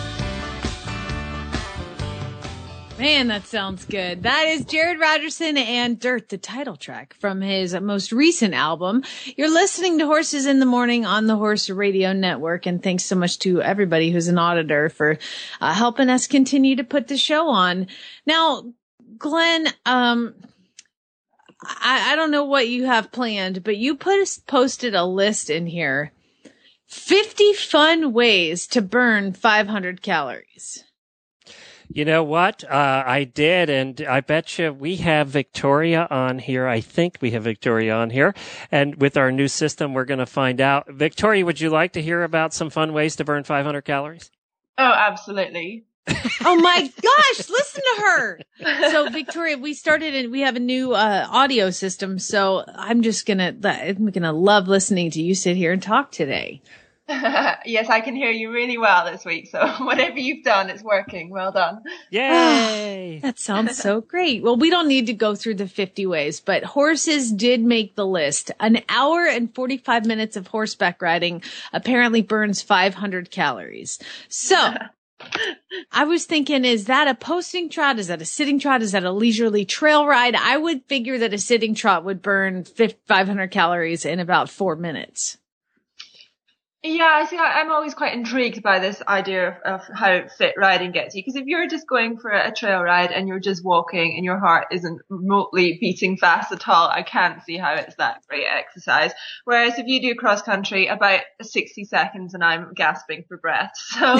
Man, that sounds good. That is Jared Rogerson and Dirt, the title track from his most recent album. You're listening to Horses in the Morning on the Horse Radio Network, and thanks so much to everybody who's an auditor for uh, helping us continue to put the show on. Now, Glenn, um, I, I don't know what you have planned, but you put posted a list in here. fifty fun ways to burn five hundred calories. You know what? Uh, I did, and I bet you we have Victoria on here. I think we have Victoria on here. And with our new system, we're going to find out. Victoria, would you like to hear about some fun ways to burn five hundred calories? Oh, absolutely. Oh my gosh, listen to her. So Victoria, we started and we have a new uh, audio system. So I'm just going to, I'm going to love listening to you sit here and talk today. Yes, I can hear you really well this week. So whatever you've done, it's working. Well done. Yay! That sounds so great. Well, we don't need to go through the fifty ways, but horses did make the list. An hour and forty-five minutes of horseback riding apparently burns five hundred calories. So I was thinking, is that a posting trot? Is that a sitting trot? Is that a leisurely trail ride? I would figure that a sitting trot would burn five hundred calories in about four minutes. Yeah, see, I'm always quite intrigued by this idea of, of how fit riding gets you. Because if you're just going for a trail ride and you're just walking and your heart isn't remotely beating fast at all, I can't see how it's that great exercise. Whereas if you do cross country, about sixty seconds and I'm gasping for breath. So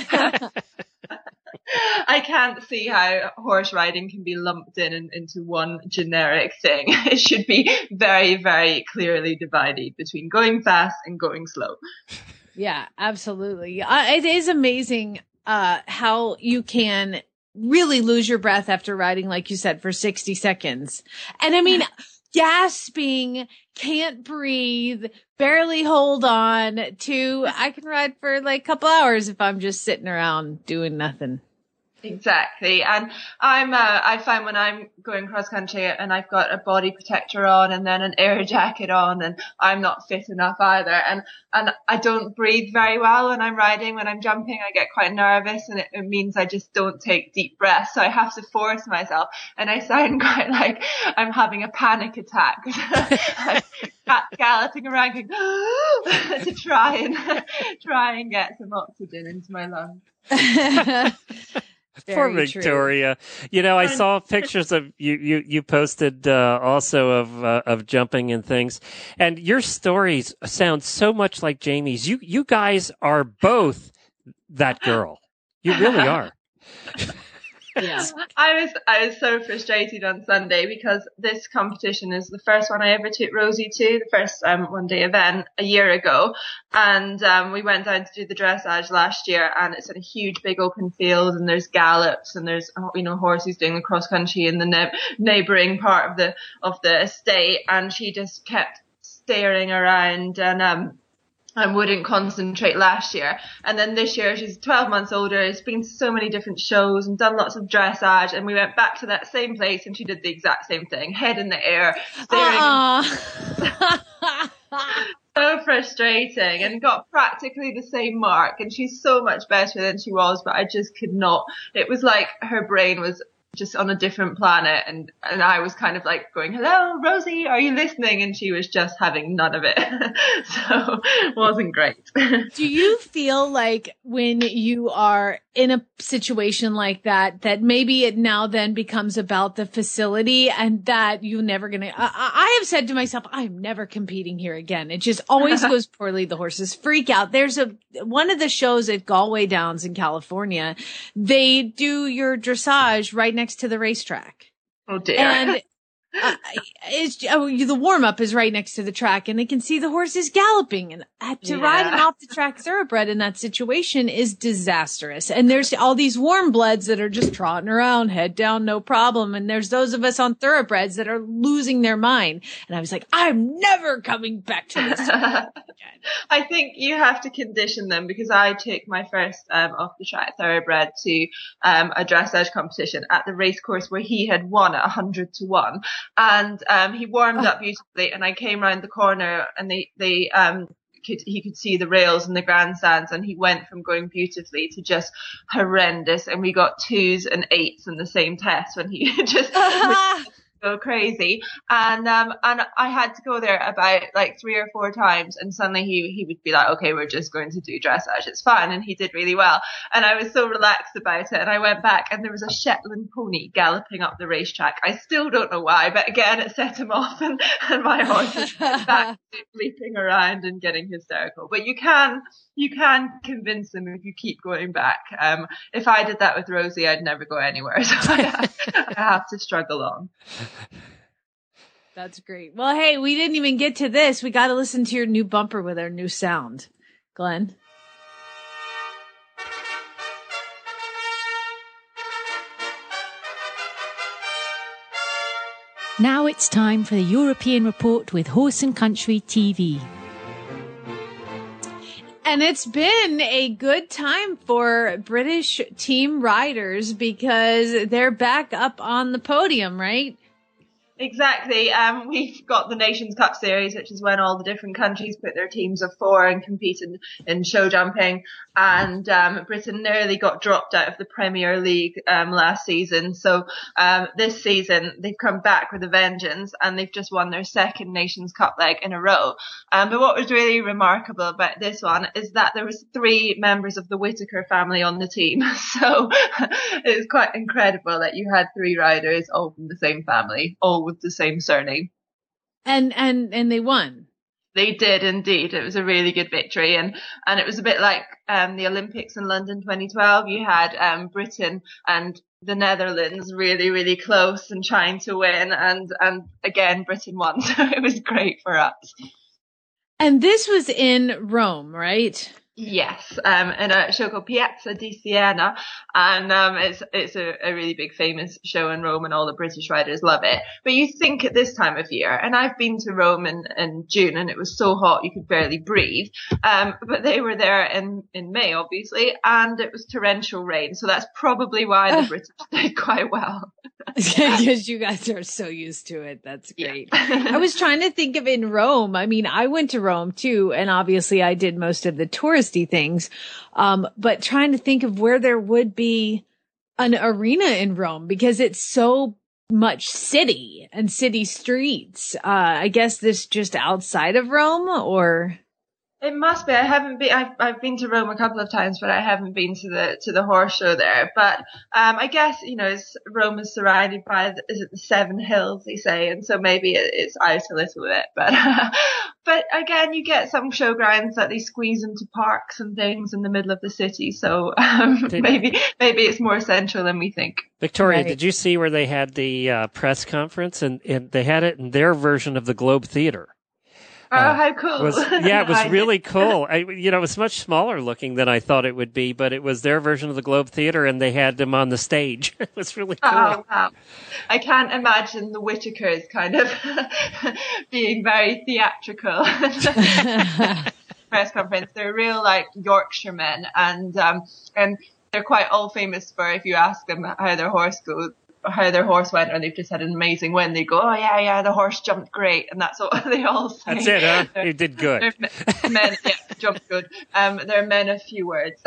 I can't see how horse riding can be lumped in, in into one generic thing. It should be very, very clearly divided between going fast and going slow. Yeah, absolutely. Uh, it is amazing uh, how you can really lose your breath after riding, like you said, for sixty seconds. And I mean, gasping, can't breathe, barely hold on to I can ride for like a couple hours if I'm just sitting around doing nothing. Exactly. And I'm, uh, I find when I'm going cross country and I've got a body protector on and then an air jacket on and I'm not fit enough either. And, and I don't breathe very well when I'm riding. When I'm jumping, I get quite nervous and it, it means I just don't take deep breaths. So I have to force myself and I sound quite like I'm having a panic attack. I'm galloping around going, to try and, try and get some oxygen into my lungs. Poor Victoria. True. You know, I saw pictures of you, you, you posted, uh, also of, uh, of jumping and things. And your stories sound so much like Jamie's. You, you guys are both that girl. You really are. Yeah. I was I was so frustrated on Sunday because this competition is the first one I ever took Rosie to, the first um, one day event a year ago. And um, we went down to do the dressage last year, and it's in a huge big open field, and there's gallops and there's, you know, horses doing the cross country in the ne- neighbouring part of the of the estate. And she just kept staring around and um and wouldn't concentrate last year. And then this year, she's twelve months older, has been to so many different shows and done lots of dressage. And we went back to that same place and she did the exact same thing, head in the air, staring. So frustrating, and got practically the same mark. And she's so much better than she was, but I just could not. It was like her brain was just on a different planet, and and I was kind of like going, hello Rosie, are you listening? And she was just having none of it. So it wasn't great. Do you feel like when you are in a situation like that, that maybe it now then becomes about the facility and that you're never gonna I, I have said to myself, I'm never competing here again. It just always goes poorly. The horses freak out. There's a one of the shows at Galway Downs in California, they do your dressage right next to the racetrack. Oh dear. And uh, it's, oh, the warm up is right next to the track, and they can see the horses galloping, and uh, to Yeah. ride an off the track thoroughbred in that situation is disastrous. And there's all these warm bloods that are just trotting around, head down, no problem. And there's those of us on thoroughbreds that are losing their mind. And I was like, I'm never coming back to this. I think you have to condition them, because I took my first um, off the track thoroughbred to um, a dressage competition at the racecourse where he had won at one hundred to one, and um, he warmed up beautifully, and I came round the corner and they they um could, he could see the rails and the grandstands, and he went from going beautifully to just horrendous, and we got twos and eights in the same test when he just go crazy. And um and I had to go there about like three or four times, and suddenly he he would be like, okay, we're just going to do dressage, it's fine. And he did really well, and I was so relaxed about it. And I went back and there was a Shetland pony galloping up the racetrack. I still don't know why, but again it set him off, and, and my horse was back leaping around and getting hysterical. But you can you can convince them if you keep going back. Um if I did that with Rosie, I'd never go anywhere, so I, I have to struggle on. That's great. Well, hey, we didn't even get to this. We got to listen to your new bumper with our new sound. Glenn? Now it's time for the European Report with Horse and Country T V. And it's been a good time for British team riders because they're back up on the podium, right? Exactly. Um, we've got the Nations Cup Series, which is when all the different countries put their teams of four and compete in, in show jumping. And um, Britain nearly got dropped out of the Premier League um, last season. So um, this season they've come back with a vengeance, and they've just won their second Nations Cup leg in a row. Um, but what was really remarkable about this one is that there was three members of the Whittaker family on the team. So it was quite incredible that you had three riders all from the same family, all with the same surname. And and and they won. They did indeed. It was a really good victory, and and it was a bit like um the Olympics in London twenty twelve. You had um Britain and the Netherlands really really close and trying to win, and and again Britain won. So it was great for us. And this was in Rome, right? Yes, um, in a show called Piazza di Siena, and um, it's it's a, a really big famous show in Rome, and all the British riders love it. But you think at this time of year, and I've been to Rome in, in June, and it was so hot you could barely breathe. Um, but they were there in, in May, obviously, and it was torrential rain, so that's probably why the British did quite well. Because you guys are so used to it. That's great. Yeah. I was trying to think of in Rome. I mean, I went to Rome too, and obviously I did most of the touristy things. Um, but trying to think of where there would be an arena in Rome, because it's so much city and city streets. Uh, I guess this just outside of Rome, or? It must be. I haven't been. I've I've been to Rome a couple of times, but I haven't been to the to the horse show there. But um, I guess you know, it's, Rome is surrounded by the, is it the seven hills they say, and so maybe it, it's out a little bit. But but again, you get some showgrounds that they squeeze into parks and things in the middle of the city. So um, did, maybe maybe it's more central than we think. Victoria, right. Did you see where they had the uh, press conference and, and they had it in their version of the Globe Theater? Oh, uh, how cool. Was, yeah, it was really cool. I, you know, it was much smaller looking than I thought it would be, but it was their version of the Globe Theater, and they had them on the stage. It was really cool. Oh, wow. I can't imagine the Whitakers kind of being very theatrical. Press conference. They're real, like, Yorkshiremen, and, um, and they're quite all famous for, if you ask them how their horse goes, how their horse went, and they've just had an amazing win, they go, oh yeah, yeah, the horse jumped great, and that's what they all say. That's it, huh? They're, you did good. They're men, yeah, jumped good. Um, they're men of few words.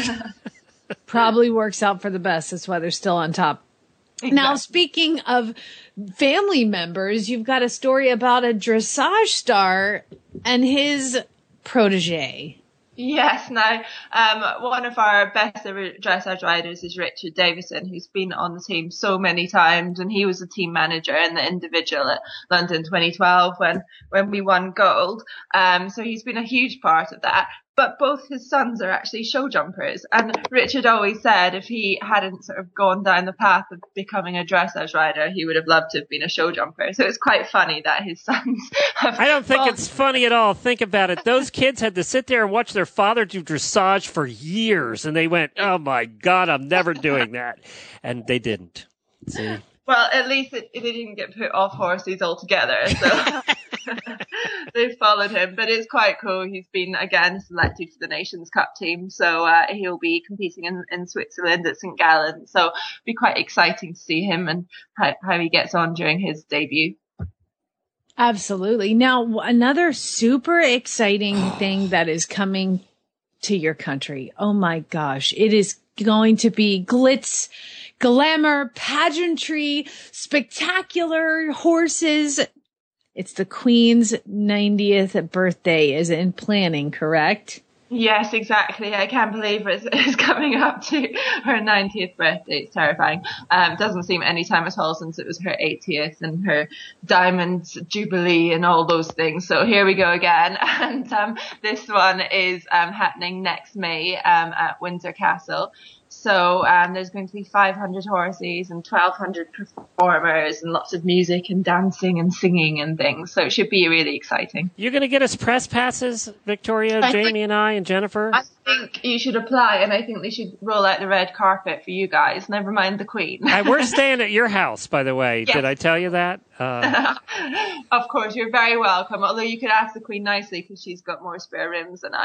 Probably works out for the best. That's why they're still on top. Exactly. Now, speaking of family members, you've got a story about a dressage star and his protege. Yes, now, um, one of our best ever dressage riders is Richard Davison, who's been on the team so many times, and he was the team manager in the individual at London twenty twelve when, when we won gold. Um, so he's been a huge part of that. But both his sons are actually show jumpers. And Richard always said if he hadn't sort of gone down the path of becoming a dressage rider, he would have loved to have been a show jumper. So it's quite funny that his sons have... I don't think well, it's funny at all. Think about it. Those kids had to sit there and watch their father do dressage for years. And they went, oh, my God, I'm never doing that. And they didn't. See? Well, at least it, it didn't get put off horses altogether. So... They followed him, but it's quite cool. He's been again selected for the Nations Cup team, so uh, he'll be competing in, in Switzerland at Saint Gallen. So it'll be quite exciting to see him and how, how he gets on during his debut. Absolutely. Now, another super exciting thing that is coming to your country. Oh my gosh, it is going to be glitz, glamour, pageantry, spectacular horses. It's the Queen's ninetieth birthday is in planning, correct? Yes, exactly. I can't believe it's, it's coming up to her ninetieth birthday. It's terrifying. Um, doesn't seem any time at all since it was her eightieth and her diamond jubilee and all those things. So here we go again. And um, this one is um, happening next May um, at Windsor Castle. So um, there's going to be five hundred horses and twelve hundred performers and lots of music and dancing and singing and things. So it should be really exciting. You're going to get us press passes, Victoria, I Jamie think, and I and Jennifer? I think you should apply, and I think they should roll out the red carpet for you guys. Never mind the Queen. uh, we're staying at your house, by the way. Yes. Did I tell you that? Uh... Of course, you're very welcome. Although you could ask the Queen nicely because she's got more spare rooms than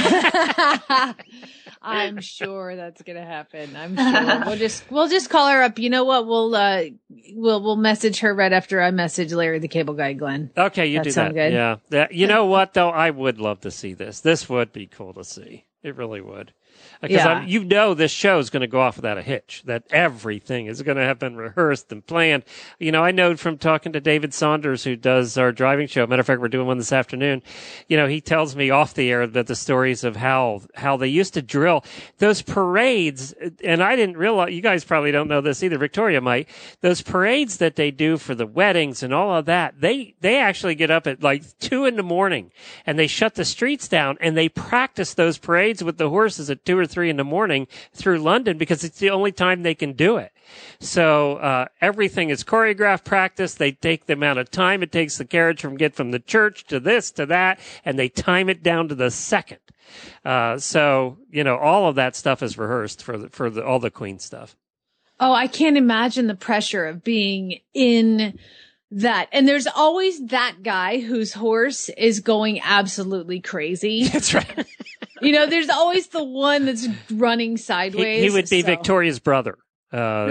I do. I'm sure that's going to happen. I'm sure we'll just we'll just call her up. You know what? We'll uh we'll we'll message her right after I message Larry the Cable Guy, Glenn. Okay, you that do sound that. Good? Yeah. That, you know what though? I would love to see this. This would be cool to see. It really would. Because yeah. you know this show is going to go off without a hitch, that everything is going to have been rehearsed and planned. You know, I know from talking to David Saunders, who does our driving show. Matter of fact, we're doing one this afternoon. You know, he tells me off the air about the stories of how, how they used to drill those parades. And I didn't realize, you guys probably don't know this either. Victoria might. Those parades that they do for the weddings and all of that, they, they actually get up at like two in the morning and they shut the streets down and they practice those parades with the horses at two two or three in the morning through London because it's the only time they can do it. So uh, everything is choreographed, practice. They take the amount of time it takes the carriage from get from the church to this to that, and they time it down to the second. Uh, so, you know, all of that stuff is rehearsed for the, for the, all the Queen stuff. Oh, I can't imagine the pressure of being in that. And there's always that guy whose horse is going absolutely crazy. That's right. You know, there's always the one that's running sideways. He, he would be so. Victoria's brother. Uh,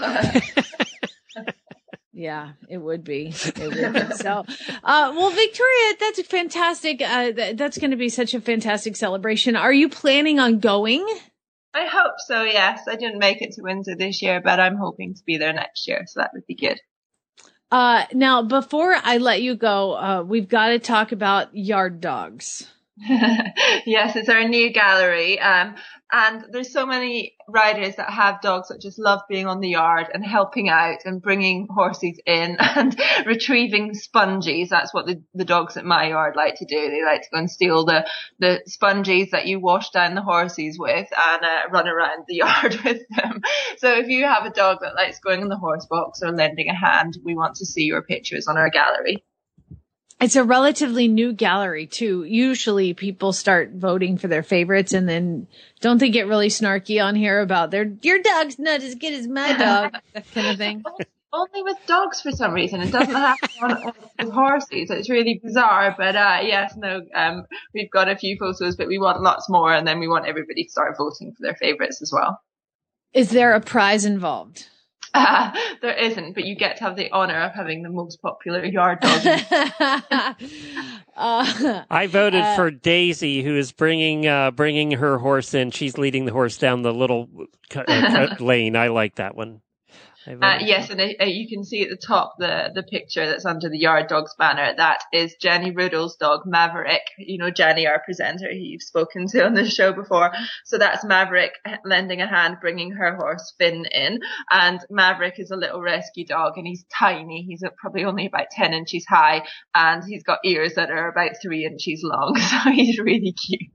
Yeah, it would be. It would be. So, uh, well, Victoria, that's fantastic. Uh, th- that's going to be such a fantastic celebration. Are you planning on going? I hope so, yes. I didn't make it to Windsor this year, but I'm hoping to be there next year, so that would be good. Uh, now, before I let you go, uh, we've got to talk about yard dogs. Yes, it's our new gallery. Um, and there's so many riders that have dogs that just love being on the yard and helping out and bringing horses in and retrieving sponges. That's what the, the dogs at my yard like to do. They like to go and steal the, the sponges that you wash down the horses with and uh, run around the yard with them. So if you have a dog that likes going in the horse box or lending a hand, we want to see your pictures on our gallery. It's a relatively new gallery too. Usually people start voting for their favorites and then don't they get really snarky on here about their, your dog's not as good as my dog, that kind of thing. Only with dogs for some reason. It doesn't have to be on with horses. It's really bizarre. But uh, yes, no, um, we've got a few photos, but we want lots more. And then we want everybody to start voting for their favorites as well. Is there a prize involved? Uh, there isn't, but you get to have the honor of having the most popular yard dog. uh, I voted uh, for Daisy, who is bringing uh, bringing her horse in. She's leading the horse down the little cut, uh, cut lane. I like that one. Uh, yes, and uh, you can see at the top the the picture that's under the Yard Dogs banner. That is Jenny Ruddle's dog, Maverick. You know, Jenny, our presenter, who you've spoken to on this show before. So that's Maverick lending a hand, bringing her horse Finn in. And Maverick is a little rescue dog, and he's tiny. He's probably only about ten inches high, and he's got ears that are about three inches long. So he's really cute.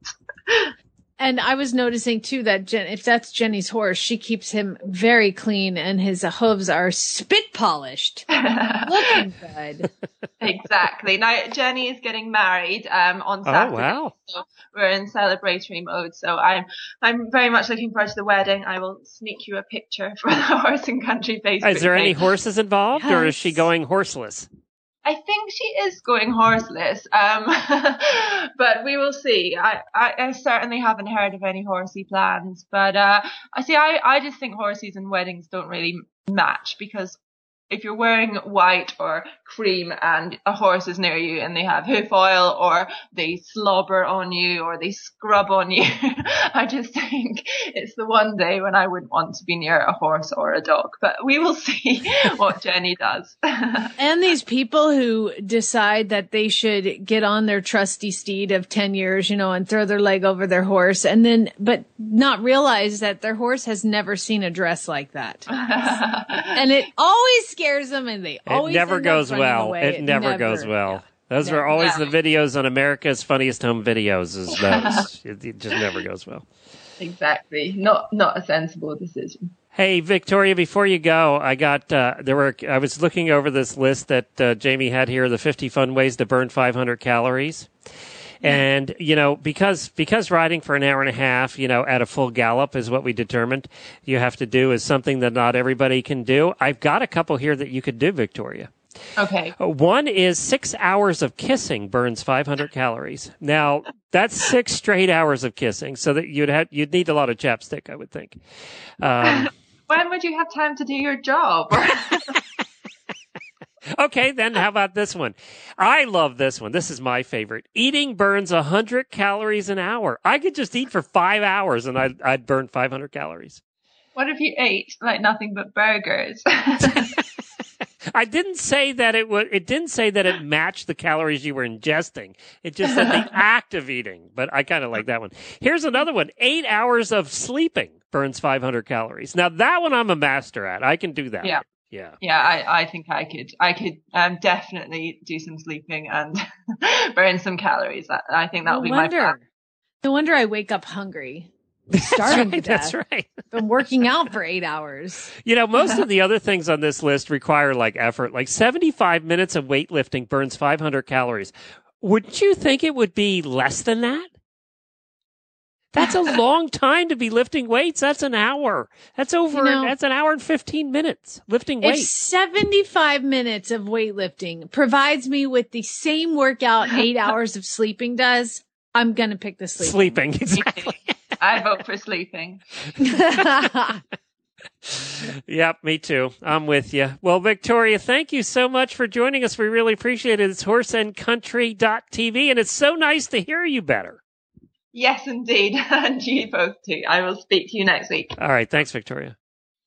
And I was noticing too that Jen, if that's Jenny's horse, she keeps him very clean and his hooves are spit polished. Looking good. Exactly. Now, Jenny is getting married um, on Saturday. Oh, wow. So we're in celebratory mode. So I'm I'm very much looking forward to the wedding. I will sneak you a picture for the Horse and Country Facebook Is there any page. horses involved, Yes. or is she going horseless? I think she is going horseless, um, but we will see. I, I, I certainly haven't heard of any horsey plans, but uh, I see. I, I just think horses and weddings don't really match, because if you're wearing white or cream and a horse is near you and they have hoof oil or they slobber on you or they scrub on you, I just think it's the one day when I wouldn't want to be near a horse or a dog. But we will see what Jenny does. And these people who decide that they should get on their trusty steed of ten years, you know, and throw their leg over their horse and then, but not realize that their horse has never seen a dress like that. And it always scares them and they always It never end up goes running well. away. It never, goes well. Yeah. Those Never. are always No. the videos on America's Funniest Home Videos. Is those? it, it just never goes well. Exactly. Not not a sensible decision. Hey, Victoria, before you go, I got, uh, there were, I was looking over this list that uh, Jamie had here, the fifty fun ways to burn five hundred calories. And, you know, because, because riding for an hour and a half, you know, at a full gallop is what we determined you have to do, is something that not everybody can do. I've got a couple here that you could do, Victoria. Okay. Uh, One is six hours of kissing burns five hundred calories. Now, that's six straight hours of kissing, so that you'd have, you'd need a lot of chapstick, I would think. Um, When would you have time to do your job? Okay, then how about this one? I love this one. This is my favorite. Eating burns one hundred calories an hour. I could just eat for five hours and I'd, I'd burn five hundred calories. What if you ate like nothing but burgers? I didn't say that it would, it didn't say that it matched the calories you were ingesting. It just said the act of eating, but I kind of like that one. Here's another one. Eight hours of sleeping burns five hundred calories. Now that one I'm a master at. I can do that. Yeah. Yeah. Yeah, I, I think I could, I could um, definitely do some sleeping and burn some calories. I, I think that No would be my wonder. plan. No wonder I wake up hungry. starving right, to death. That's right. Been working out for eight hours. You know, most of the other things on this list require like effort. Like seventy-five minutes of weightlifting burns five hundred calories. Wouldn't you think it would be less than that? That's a long time to be lifting weights. That's an hour. That's over. You know, that's an hour and fifteen minutes lifting If weights. seventy-five minutes of weightlifting provides me with the same workout eight hours of sleeping does, I'm going to pick the sleeping. Sleeping, exactly. I vote for sleeping. Yep, me too. I'm with you. Well, Victoria, thank you so much for joining us. We really appreciate it. It's horse and country dot t v, and it's so nice to hear you better. Yes, indeed. And you both too. I will speak to you next week. All right. Thanks, Victoria.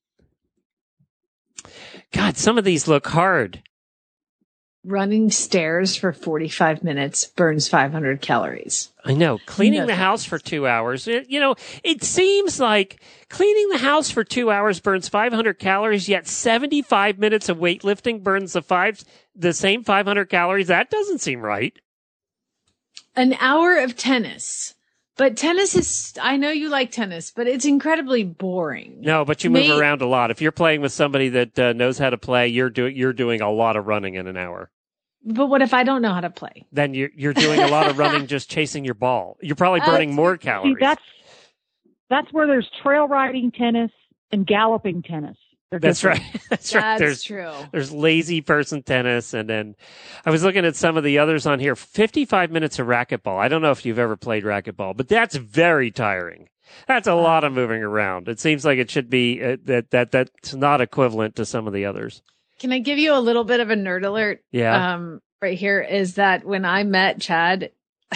God, some of these look hard. Running stairs for forty-five minutes burns five hundred calories. I know. Cleaning No the house for two hours. It, you know, it seems like cleaning the house for two hours burns five hundred calories, yet seventy-five minutes of weightlifting burns the five, the same five hundred calories. That doesn't seem right. An hour of tennis. But tennis is, I know you like tennis, but it's incredibly boring. No, but you move May- around a lot. If you're playing with somebody that uh, knows how to play, you're doing, you're doing a lot of running in an hour. But what if I don't know how to play? Then you're, you're doing a lot of running just chasing your ball. You're probably burning Uh, more See, calories. that's that's where there's trail riding tennis and galloping tennis. They're That's different. right. That's right. That's There's, true. There's lazy person tennis. And then I was looking at some of the others on here. fifty-five minutes of racquetball. I don't know if you've ever played racquetball, but that's very tiring. That's a lot of moving around. It seems like it should be uh, that, that, that's not equivalent to some of the others. Can I give you a little bit of a nerd alert? Yeah. Um, right here is that when I met Chad,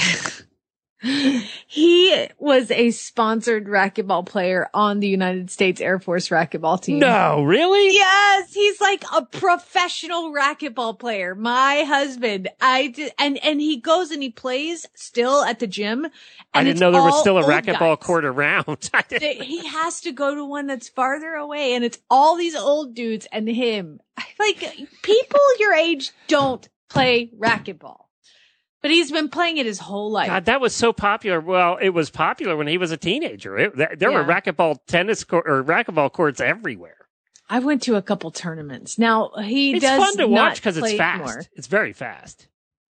he was a sponsored racquetball player on the United States Air Force racquetball team. No, really? Yes, he's like a professional racquetball player. My husband, I did, and and he goes and he plays still at the gym. And I didn't it's know there was all still a old racquetball guys. court around. I didn't- That he has to go to one that's farther away, and it's all these old dudes and him. Like, people your age don't play racquetball. But he's been playing it his whole life. God, that was so popular. Well, it was popular when he was a teenager. It, th- there were Yeah. racquetball tennis court or racquetball courts everywhere. I went to a couple tournaments. Now, he It's does fun to not watch because it's play fast. more. It's very fast.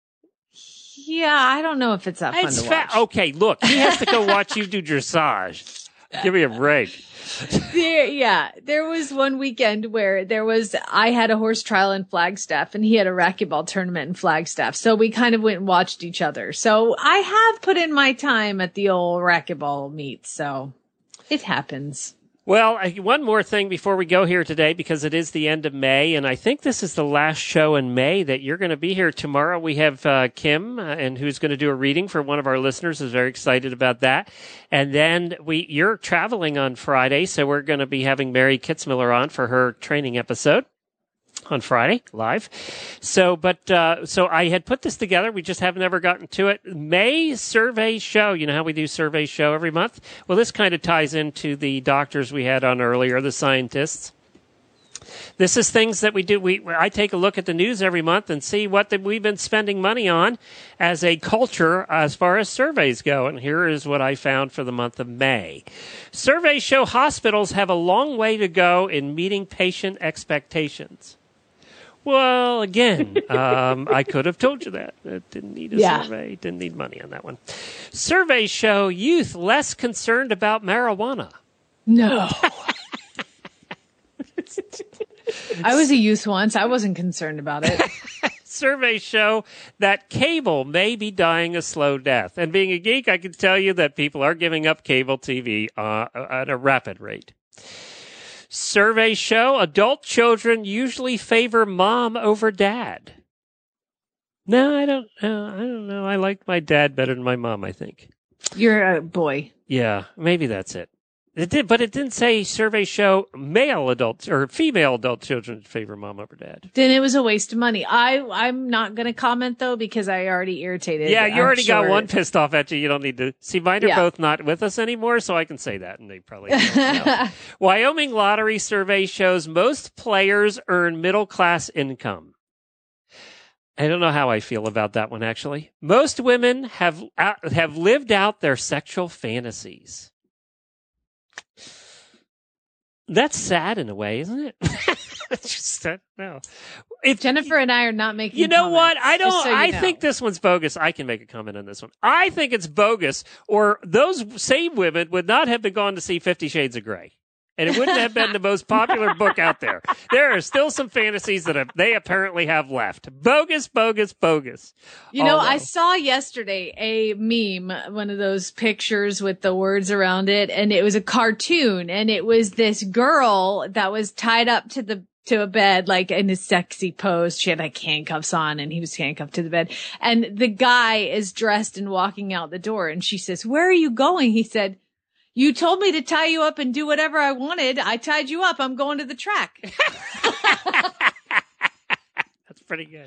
Yeah, I don't know if it's that fun It's to fa- watch. Okay, look, he has to go watch you do dressage. Give me a break. There, yeah, there was one weekend where there was, I had a horse trial in Flagstaff and he had a racquetball tournament in Flagstaff. So we kind of went and watched each other. So I have put in my time at the old racquetball meet. So it happens. Well, I- one more thing before we go here today, because it is the end of May, and I think this is the last show in May that you're going to be here tomorrow. We have uh, Kim, uh, and who's going to do a reading for one of our listeners. Is very excited about that. And then we, you're traveling on Friday, so we're going to be having Mary Kitzmiller on for her training episode on Friday live. So, but, uh, so I had put this together. We just have never gotten to it. May survey show. You know how we do survey show every month? Well, this kind of ties into the doctors we had on earlier, the scientists. This is things that we do. We, I take a look at the news every month and see what that we've been spending money on as a culture as far as surveys go. And here is what I found for the month of May. Surveys show hospitals have a long way to go in meeting patient expectations. Well, again, um, I could have told you that. It didn't need a Yeah. survey. Didn't need money on that one. Surveys show youth less concerned about marijuana. No. I was a youth once. I wasn't concerned about it. Surveys show that cable may be dying a slow death. And being a geek, I can tell you that people are giving up cable T V uh, at a rapid rate. Surveys show adult children usually favor mom over dad. No, I don't. Uh, I don't know. I like my dad better than my mom, I think. You're a boy. Yeah, maybe that's it. It did, but it didn't say surveys show male adults or female adult children favor mom over dad. Then it was a waste of money. I, I'm not going to comment though, because I already irritated. Yeah, you I'm already got sure. one pissed off at you. You don't need to. See, mine are Yeah. both not with us anymore, so I can say that, and they probably don't know. Wyoming lottery survey shows most players earn middle-class income. I don't know how I feel about that one, actually. Most women have uh, have lived out their sexual fantasies. That's sad in a way, isn't it? Just, I don't know. If, Jennifer and I are not making You know comments, what? I don't, just so you I know. think this one's bogus. I can make a comment on this one. I think it's bogus, or those same women would not have been gone to see Fifty Shades of Grey. And it wouldn't have been the most popular book out there. There are still some fantasies that have, they apparently have left. Bogus, bogus, bogus. You know, Although, I saw yesterday a meme, one of those pictures with the words around it, and it was a cartoon, and it was this girl that was tied up to the to a bed, like in a sexy pose. She had like handcuffs on, and he was handcuffed to the bed. And the guy is dressed and walking out the door, and she says, "Where are you going?" He said, "You told me to tie you up and do whatever I wanted. I tied you up. I'm going to the track." That's pretty good.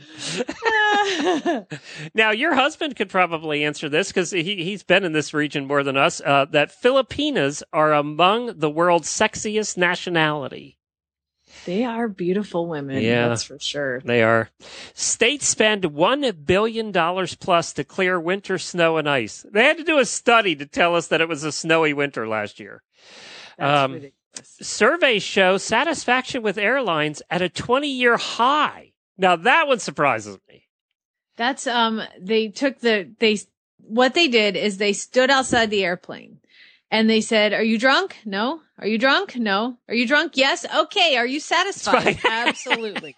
Now, your husband could probably answer this because he, he's been in this region more than us, uh, that Filipinas are among the world's sexiest nationality. They are beautiful women. Yeah, that's for sure. They are. States spend one billion dollars plus to clear winter snow and ice. They had to do a study to tell us that it was a snowy winter last year. That's um, ridiculous. Surveys show satisfaction with airlines at a twenty-year high. Now, that one surprises me. That's, um, they took the, they, what they did is they stood outside the airplane and they said, "Are you drunk? No. Are you drunk? No. Are you drunk? Yes. Okay. Are you satisfied?" Absolutely.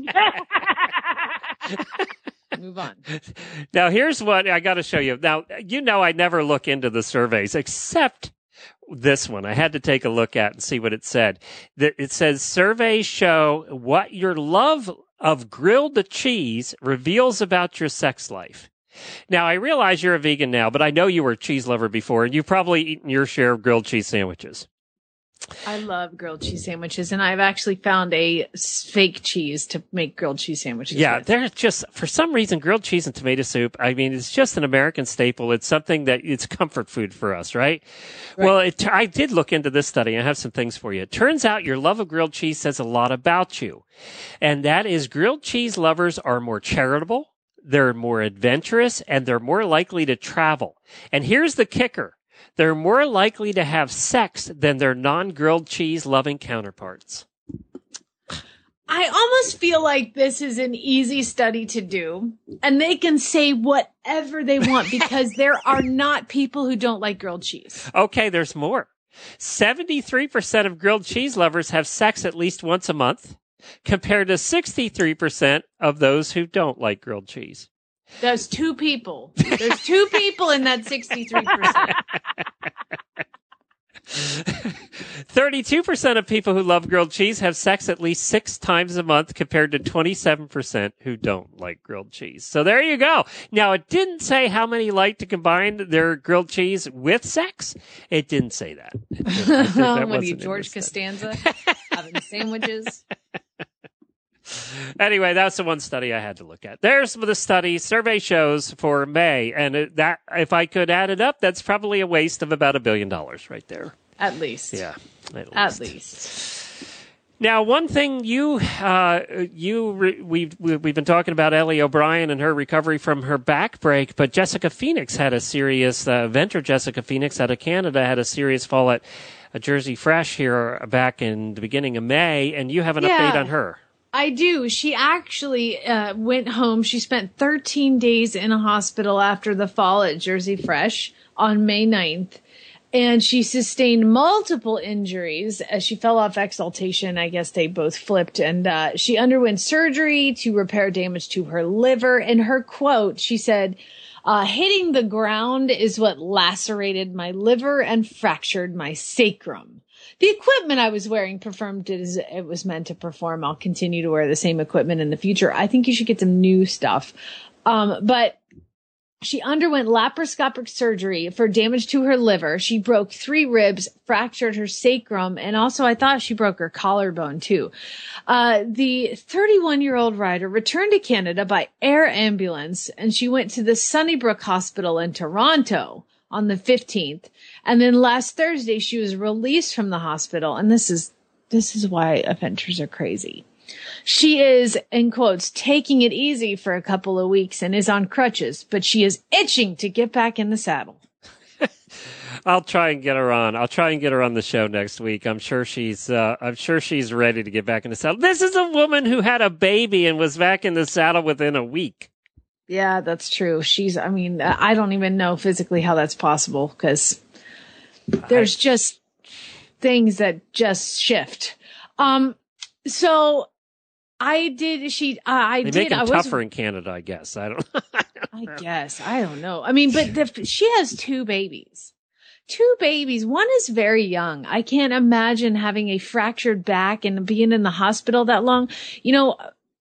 Move on. Now, here's what I got to show you. Now, you know, I never look into the surveys except this one. I had to take a look at and see what it said. It says surveys show what your love of grilled cheese reveals about your sex life. Now, I realize you're a vegan now, but I know you were a cheese lover before, and you've probably eaten your share of grilled cheese sandwiches. I love grilled cheese sandwiches, and I've actually found a fake cheese to make grilled cheese sandwiches Yeah, with. they're just, for some reason, grilled cheese and tomato soup, I mean, it's just an American staple. It's something that, it's comfort food for us, right? right. Well, it, I did look into this study. I have some things for you. It turns out your love of grilled cheese says a lot about you. And that is grilled cheese lovers are more charitable, they're more adventurous, and they're more likely to travel. And here's the kicker. They're more likely to have sex than their non-grilled cheese loving counterparts. I almost feel like this is an easy study to do, and they can say whatever they want because there are not people who don't like grilled cheese. Okay, there's more. seventy-three percent of grilled cheese lovers have sex at least once a month, compared to sixty-three percent of those who don't like grilled cheese. There's two people. There's two people in that sixty-three percent. thirty-two percent of people who love grilled cheese have sex at least six times a month compared to twenty-seven percent who don't like grilled cheese. So there you go. Now, it didn't say how many like to combine their grilled cheese with sex. It didn't say that. It didn't, that What are you, George Costanza? Having sandwiches? Anyway, that's the one study I had to look at. There's some of the studies, survey shows for May, and it, that if I could add it up, that's probably a waste of about a billion dollars right there. At least. Yeah, at least. At least. Now, one thing you uh, you re- we've we've been talking about Ellie O'Brien and her recovery from her back break, but Jessica Phoenix had a serious uh, Venter Jessica Phoenix out of Canada had a serious fall at a Jersey Fresh here back in the beginning of May, and you have an Yeah. update on her. I do. She actually uh, went home. She spent thirteen days in a hospital after the fall at Jersey Fresh on May ninth. And she sustained multiple injuries as she fell off exaltation. I guess they both flipped. And uh, she underwent surgery to repair damage to her liver. In her quote, she said, uh, hitting the ground is what lacerated my liver and fractured my sacrum. The equipment I was wearing performed as it was meant to perform. I'll continue to wear the same equipment in the future. I think you should get some new stuff. Um, but she underwent laparoscopic surgery for damage to her liver. She broke three ribs, fractured her sacrum, and also I thought she broke her collarbone too. Uh, the thirty-one-year-old rider returned to Canada by air ambulance, and she went to the Sunnybrook Hospital in Toronto on the fifteenth. And then last Thursday, she was released from the hospital. And this is, this is why offenders are crazy. She is, in quotes, taking it easy for a couple of weeks and is on crutches, but she is itching to get back in the saddle. I'll try and get her on. I'll try and get her on the show next week. I'm sure she's. Uh, I'm sure she's ready to get back in the saddle. This is a woman who had a baby and was back in the saddle within a week. Yeah, that's true. She's. I mean, I don't even know physically how that's possible because there's I, just things that just shift. Um. So I did. She. Uh, I they did. make them I tougher was, in Canada, I guess. I don't. I guess. I don't know. I mean, but the, she has two babies. Two babies. One is very young. I can't imagine having a fractured back and being in the hospital that long. You know,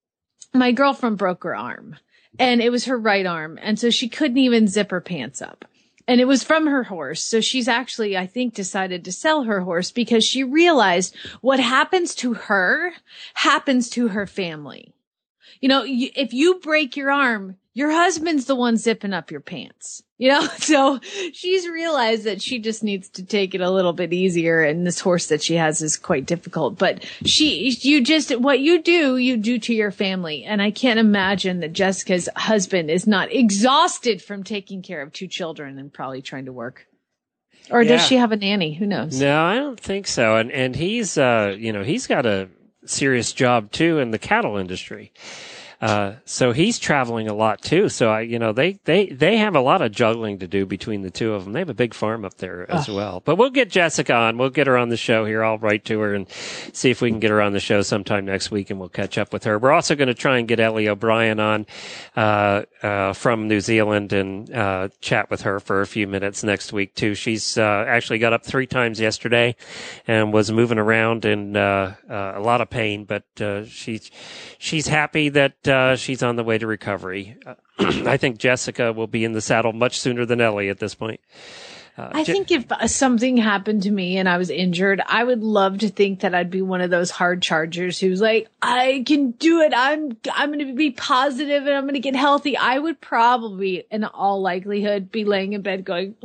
my girlfriend broke her arm, and it was her right arm. And so she couldn't even zip her pants up. And it was from her horse. So she's actually, I think, decided to sell her horse because she realized what happens to her happens to her family. You know, if you break your arm, your husband's the one zipping up your pants, you know? So she's realized that she just needs to take it a little bit easier. And this horse that she has is quite difficult, but she, you just, what you do, you do to your family. And I can't imagine that Jessica's husband is not exhausted from taking care of two children and probably trying to work. Or yeah. Does she have a nanny? Who knows? No, I don't think so. And, and he's, uh, you know, he's got a serious job too in the cattle industry. Uh, so he's traveling a lot too. So I, you know, they, they, they have a lot of juggling to do between the two of them. They have a big farm up there as oh. well, but we'll get Jessica on. We'll get her on the show here. I'll write to her and see if we can get her on the show sometime next week and we'll catch up with her. We're also going to try and get Ellie O'Brien on, uh, uh, from New Zealand and, uh, chat with her for a few minutes next week too. She's, uh, actually got up three times yesterday and was moving around in, uh, uh a lot of pain, but, uh, she's, she's happy that, uh, Uh, she's on the way to recovery. Uh, I think Jessica will be in the saddle much sooner than Ellie at this point. Uh, I Je- think if something happened to me and I was injured, I would love to think that I'd be one of those hard chargers who's like, I can do it. I'm, I'm going to be positive and I'm going to get healthy. I would probably, in all likelihood, be laying in bed going,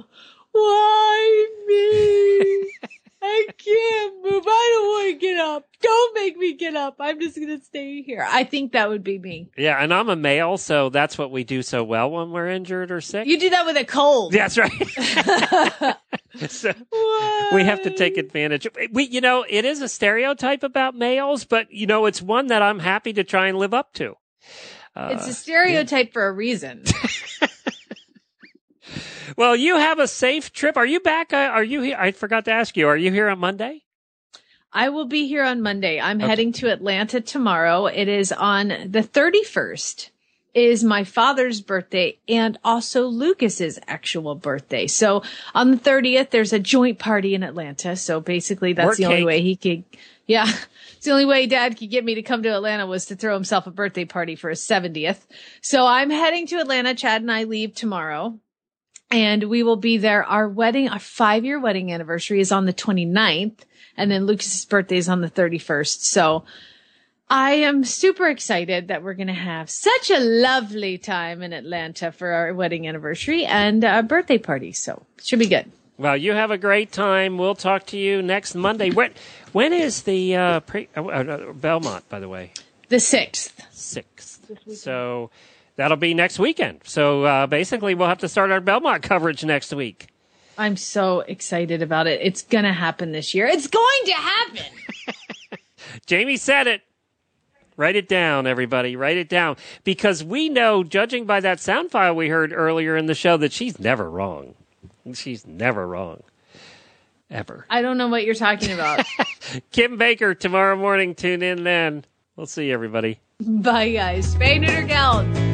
why me? I can't move. I don't want to get up. Don't make me get up. I'm just going to stay here. I think that would be me. Yeah, and I'm a male, so that's what we do so well when we're injured or sick. You do that with a cold. That's right. So we have to take advantage. We, you know, it is a stereotype about males, but, you know, it's one that I'm happy to try and live up to. Uh, it's a stereotype yeah. for a reason. Well, you have a safe trip. Are you back? Uh, are you here? I forgot to ask you. Are you here on Monday? I will be here on Monday. I'm okay. heading to Atlanta tomorrow. It is on the thirty-first is my father's birthday and also Lucas's actual birthday. So on the thirtieth, there's a joint party in Atlanta. So basically that's More the cake. only way he could, yeah, it's the only way Dad could get me to come to Atlanta was to throw himself a birthday party for his seventieth. So I'm heading to Atlanta. Chad and I leave tomorrow. And we will be there. Our wedding, our five-year wedding anniversary is on the twenty-ninth, and then Lucas's birthday is on the thirty-first. So I am super excited that we're going to have such a lovely time in Atlanta for our wedding anniversary and a birthday party. So it should be good. Well, you have a great time. We'll talk to you next Monday. When, when is the uh, pre- uh, uh, Belmont, by the way? The sixth. Sixth. So that'll be next weekend. So uh, basically, we'll have to start our Belmont coverage next week. I'm so excited about it. It's going to happen this year. It's going to happen. Jamie said it. Write it down, everybody. Write it down. Because we know, judging by that sound file we heard earlier in the show, that she's never wrong. She's never wrong. Ever. I don't know what you're talking about. Kim Baker, tomorrow morning. Tune in then. We'll see you, everybody. Bye, guys. Spay, neuter, geld.